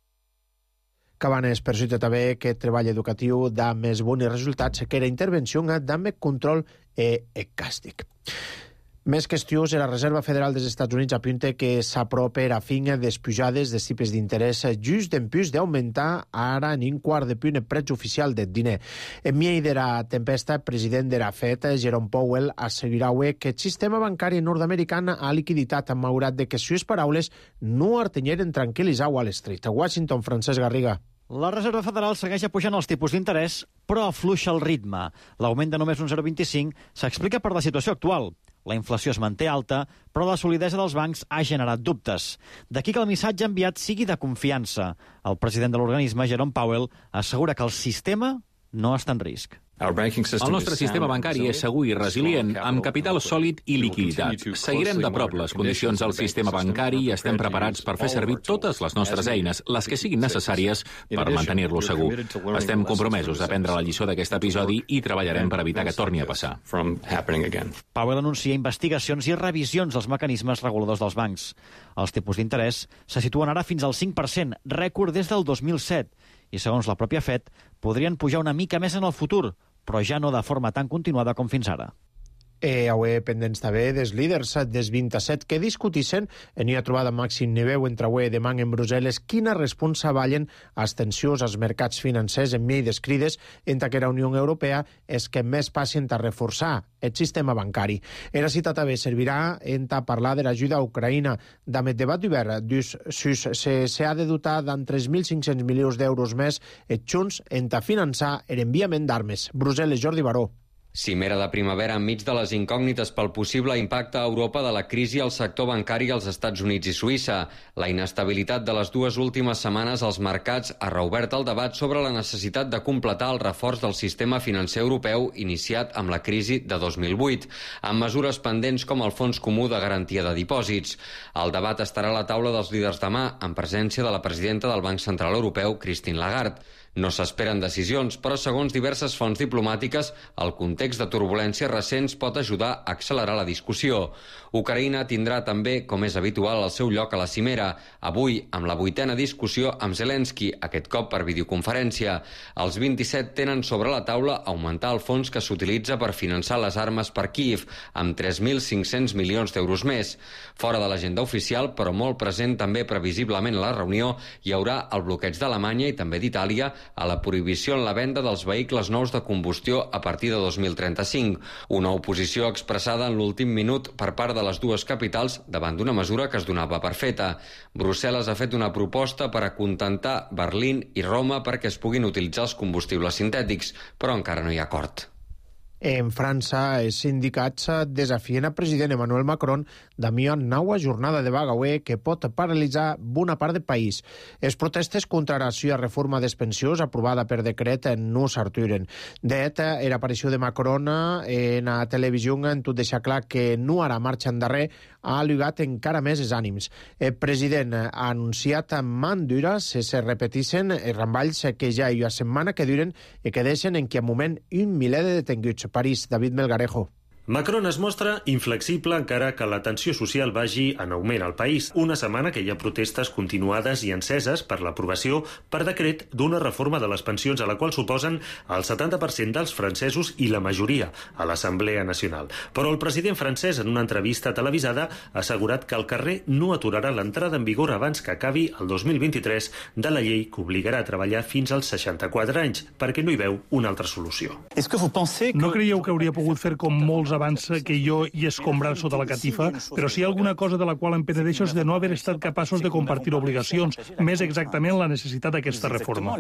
Cabanes persuita també que el treball educatiu da més bons resultats que la intervenció da més control i càstig. Més qüestions, la Reserva Federal dels Estats Units apunta que s'apropa a fin des pujades dels tipus d'interès just d'empús d'augmentar ara en un quart de punt el preu oficial del diner. En mi de la tempesta, el president de la FED, Jerome Powell, assegurà que el sistema bancari nord-americà ha liquiditat malgrat de que sus paraules no artenyeren tranquil·litzar Wall Street. A Washington, Francesc Garriga. La Reserva Federal segueix pujant els tipus d'interès, però afluixa el ritme. L'augment de només un 0,25 s'explica per la situació actual. La inflació es manté alta, però la solidesa dels bancs ha generat dubtes. D'aquí que el missatge enviat sigui de confiança. El president de l'organisme, Jerome Powell, assegura que el sistema no està en risc. El nostre sistema bancari és segur i resilient, amb capital sòlid i liquiditat. Seguirem de prop les condicions del sistema bancari i estem preparats per fer servir totes les nostres eines, les que siguin necessàries, per mantenir-lo segur. Estem compromesos a prendre la lliçó d'aquest episodi i treballarem per evitar que torni a passar. Powell anuncia investigacions i revisions dels mecanismes reguladors dels bancs. Els tipus d'interès se situen ara fins al 5%, rècord des del 2007, i segons la pròpia FED, podrien pujar una mica més en el futur, però ja no de forma tan continuada com fins ara. Avui pendents també dels líders dels 27 que discutissen en una trobada màxim nivell entre avui i demà en Brussel·les quina responsa vallen les tensions als mercats financers en mi des crides entre que la Unió Europea és que més passin a reforçar el sistema bancari. Era cita també servirà en parlar de l'ajuda a Ucraïna. Amb el debat d'hivern s'ha de dotar d'en 3.500 milions d'euros més junts en finançar l'enviament d'armes. Brussel·les, Jordi Baró. Cimera de primavera enmig de les incògnites pel possible impacte a Europa de la crisi al sector bancari als Estats Units i Suïssa. La inestabilitat de les dues últimes setmanes als mercats ha reobert el debat sobre la necessitat de completar el reforç del sistema financer europeu iniciat amb la crisi de 2008, amb mesures pendents com el Fons Comú de Garantia de Dipòsits. El debat estarà a la taula dels líders demà, en presència de la presidenta del Banc Central Europeu, Christine Lagarde. No s'esperen decisions, però segons diverses fonts diplomàtiques, el context de turbulències recents pot ajudar a accelerar la discussió. Ucraïna tindrà també, com és habitual, el seu lloc a la cimera, avui amb la 8a discussió amb Zelensky, aquest cop per videoconferència. Els 27 tenen sobre la taula augmentar el fons que s'utilitza per finançar les armes per Kíev, amb 3.500 milions d'euros més. Fora de l'agenda oficial, però molt present també previsiblement a la reunió, hi haurà el bloqueig d'Alemanya i també d'Itàlia a la prohibició en la venda dels vehicles nous de combustió a partir de 2035. Una oposició expressada en l'últim minut per part de les dues capitals davant d'una mesura que es donava per feta. Brussel·les ha fet una proposta per acontentar Berlín i Roma perquè es puguin utilitzar els combustibles sintètics, però encara no hi ha acord. En França, els sindicats desafien el president Emmanuel Macron d'amir una nova jornada de vaga que pot paralitzar bona part del país. Les protestes contra la seva reforma dels pensions aprovada per decret no s'aturen. D'et, l'aparició de Macron en la televisió en tot deixar clar que no harà marxa endarrer ha allugat encara més els ànims. El president ha anunciat man dures si se repeteixen els ramballs que ja hi ha setmana que duren i que deixen en quin moment un miler de detenguts. París, David Melgarejo. Macron es mostra inflexible encara que la tensió social vagi en augment al país. Una setmana que hi ha protestes continuades i enceses per l'aprovació per decret d'una reforma de les pensions a la qual suposen el 70% dels francesos i la majoria a l'Assemblea Nacional. Però el president francès, en una entrevista televisada, ha assegurat que el carrer no aturarà l'entrada en vigor abans que acabi el 2023 de la llei que obligarà a treballar fins als 64 anys, perquè no hi veu una altra solució. No creieu que hauria pogut fer com molts abans que jo i escombrar sota la catifa, però si hi ha alguna cosa de la qual em penedeixo és de no haver estat capaços de compartir obligacions, més exactament la necessitat d'aquesta reforma.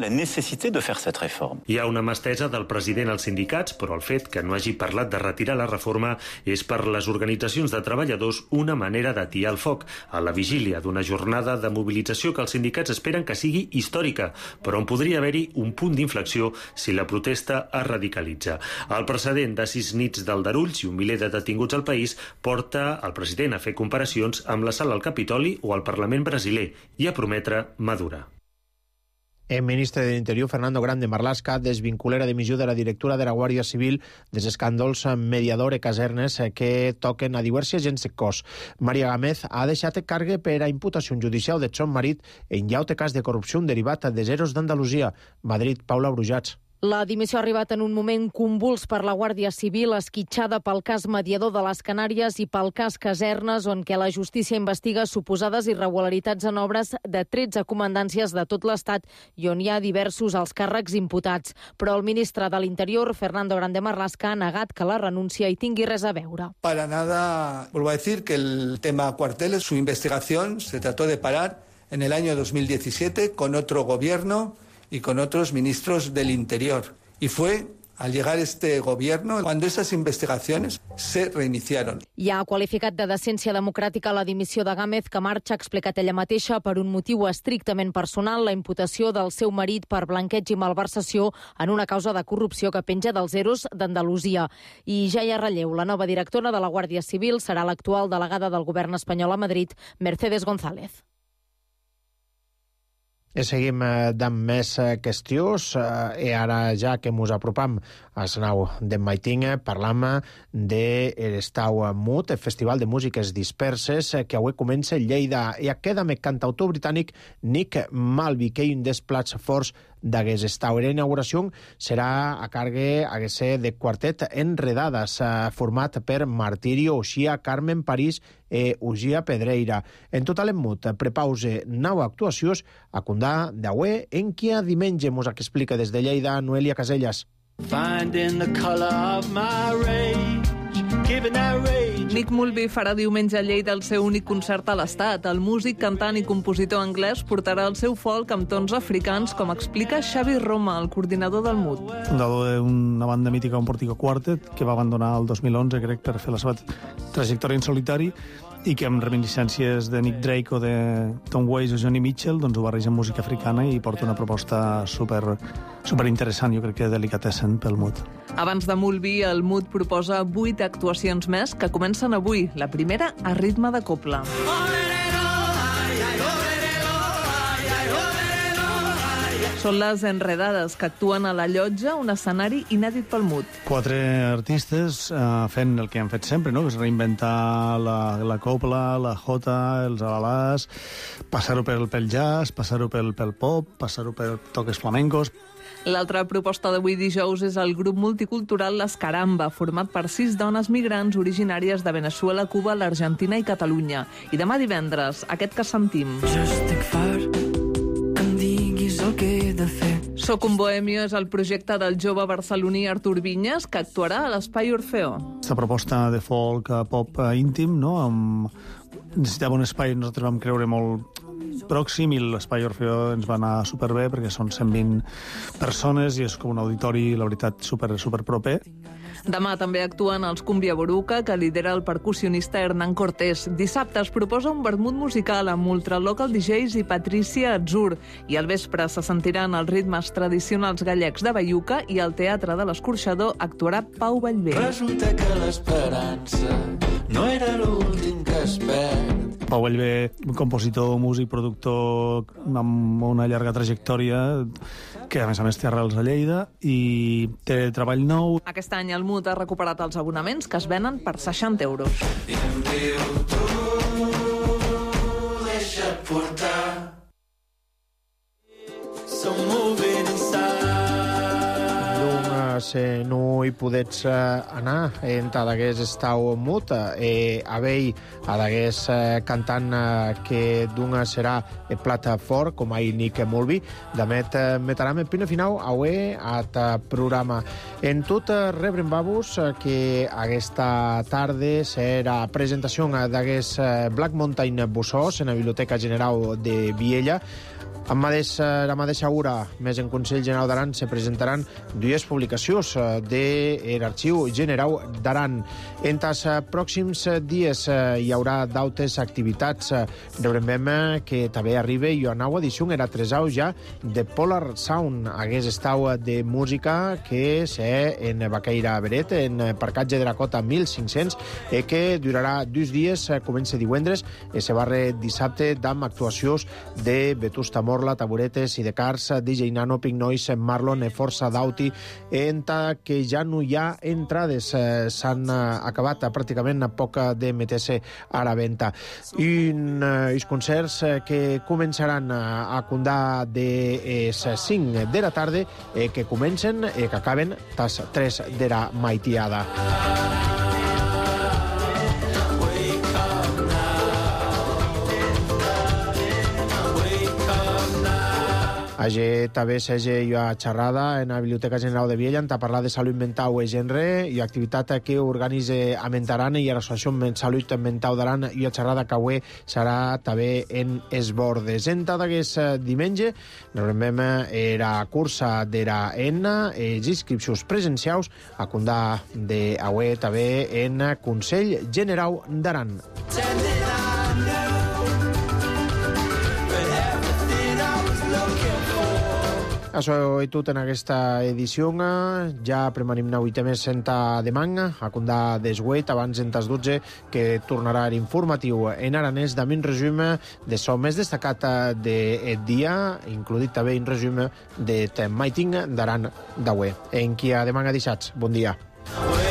Hi ha una mà estesa del president als sindicats, però el fet que no hagi parlat de retirar la reforma és per les organitzacions de treballadors una manera d'atiar el foc, a la vigília d'una jornada de mobilització que els sindicats esperen que sigui històrica, però on podria haver-hi un punt d'inflexió si la protesta es radicalitza. El precedent de 6 nits d'aldarulls ferits i un miler de detinguts al país porta el president a fer comparacions amb l'assalt al Capitoli o al Parlament brasiler i a prometre Madura. El ministre de l'Interior, Fernando Grande Marlaska, desvincula la dimissió de la directora de la Guàrdia Civil dels escàndols mediador i casernes que toquen a diversos agents de cos. Maria Gámez ha deixat càrrec per a imputació judicial de son marit en llaute cas de corrupció derivat de Zeros d'Andalusia. Madrid, Paula Brujats. La dimissió ha arribat en un moment convuls per la Guàrdia Civil, esquitxada pel cas mediador de les Canàries i pel cas Casernes, on què la justícia investiga suposades irregularitats en obres de 13 comandàncies de tot l'Estat i on hi ha diversos alts càrrecs imputats. Però el ministre de l'Interior, Fernando Grande Marlaska, ha negat que la renúncia hi tingui res a veure. Para nada, vuelvo a decir que el tema Cuarteles, su investigación se trató de parar en el año 2017 con otro gobierno y con otros ministros del Interior. Y fue al llegar este gobierno cuando esas investigaciones se reiniciaron. I ha qualificat de decència democràtica la dimissió de Gámez, que marxa, ha explicat ella mateixa, per un motiu estrictament personal, la imputació del seu marit per blanqueig i malversació en una causa de corrupció que penja dels Zeros d'Andalusia. I ja hi ha relleu. La nova directora de la Guàrdia Civil serà l'actual delegada del govern espanyol a Madrid, Mercedes González. Seguim amb més qüestions i ara, ja que ens apropam a la nau d'en Maiting, parlam de l'Estau Mut, el Festival de Músiques Disperses, que avui comença a Lleida i queda amb el cantautor britànic Nick Mulvey, que és un dels plats forts d'aquest estau. La inauguració serà a càrrec de quartet Enredades, format per Martirio Oxia, Carmen París i Ugia Pedreira. En total, en Mut prepause 9 actuacions a Condà d'Aué, en qui diumenge mos explica des de Lleida Noelia Casellas. Finding the color of my rage, giving that rage. Nick Mulvey farà diumenge a Lleida el seu únic concert a l'Estat. El músic, cantant i compositor anglès portarà el seu folk amb tons africans, com explica Xavi Roma, el coordinador del MUT. Fundador d'una banda mítica, un Portico Quartet, que va abandonar el 2011, crec, per fer la seva trajectòria en solitari, i que amb reminiscències de Nick Drake o de Tom Waits o Johnny Mitchell doncs ho barreja amb música africana i porta una proposta super interessant, jo crec que delicatessen pel MUT. Abans de Mulvey, el MUT proposa 8 actuacions més que comencen avui. La primera a ritme de copla. Són les Enredades, que actuen a la Llotja, un escenari inèdit pel MUT. 4 artistes fent el que han fet sempre, no? Que és reinventar la copla, la jota, els alalàs, passar-ho pel jazz, passar-ho pel pop, passar-ho per toques flamencos. L'altra proposta d'avui dijous és el grup multicultural Les Caramba, format per 6 dones migrants originàries de Veneçuela, Cuba, l'Argentina i Catalunya. I demà divendres, aquest que sentim. Jo estic fart, que em diguis el que he de fer. Soc un bohemio és el projecte del jove barceloní Artur Vinyes, que actuarà a l'Espai Orfeo. Aquesta proposta de folk pop íntim, no? Necessitava un espai, nosaltres vam creure molt pròxim, i l'Espai Orfeo ens va anar superbé perquè són 120 persones i és com un auditori, la veritat, super proper. Demà també actuen els Cumbia Boruca, que lidera el percussionista Hernán Cortés. Dissabte es proposa un vermut musical amb Ultralocal DJs i Patricia Atzur. I al vespre se sentiran els ritmes tradicionals gallecs de Baiuca i al Teatre de l'Escorxador actuarà Pau Vallvé. Resulta que l'esperança no era l'últim que es perd. Pau Vallvé, un compositor, músic, productor amb una llarga trajectòria, que a més té arrels a Lleida i té treball nou. Aquest any el MUT ha recuperat els abonaments, que es venen per 60 euros. I em diu tu, deixa't portar. So moving inside. Se no hi podets anar en d'aguest estau mut a vell a d'aguest cantant que d'una serà el plat fort com a Nick Mulvey d'amet metaram el pina final aué at programa en tot rebrem babus que aquesta tarda serà presentació d'aguest Black Mountain Bussós en la Biblioteca General de Viella La mateixa hora, més en Consell General d'Aran, se presentaran dues publicacions de l'Arxiu General d'Aran. En els pròxims dies hi haurà d'altres activitats. Recordem que també arriba i una nova edició, era 3 ja, de Polar Sound, hagués estat de música que se en Baqueira Beret, en Parcatge de la Cota 1500, que durarà 2 dies, comença divendres, i se barra dissabte, amb actuacions de Vetusta Morla, Taburetes, Sidecars, DJ Nano, Pink Noise, Marlon, Força Dauti, que ja no hi ha entrades, s'han acabat pràcticament a poc de meter-se a la venda. Els concerts que començaran a condar de 5 de la tarda, que comencen i que acaben tas 3 de la maitiada. Hagi també s'hagi a xerrada en la Biblioteca General de Viella a parlar de salut mental i gènere i activitat que organitza a Mentaran i l'Associació Salut Mental d'Aran i a xerrada que avui serà també en Esbordes. En tot aquest diumenge, recordem, era cursa d'era en les inscripcions presencials a condar d'avui també en Consell General d'Aran. Això és tot en aquesta edició. Ja premanim una 8 més senta de manga, a condar d'esguet, abans en tas 12, que tornarà l'informatiu en aranès, amb un resum de so més destacat de dia, includit també un resum de Meeting d'Aran d'avui. En qui a de manga dissats. Bon dia.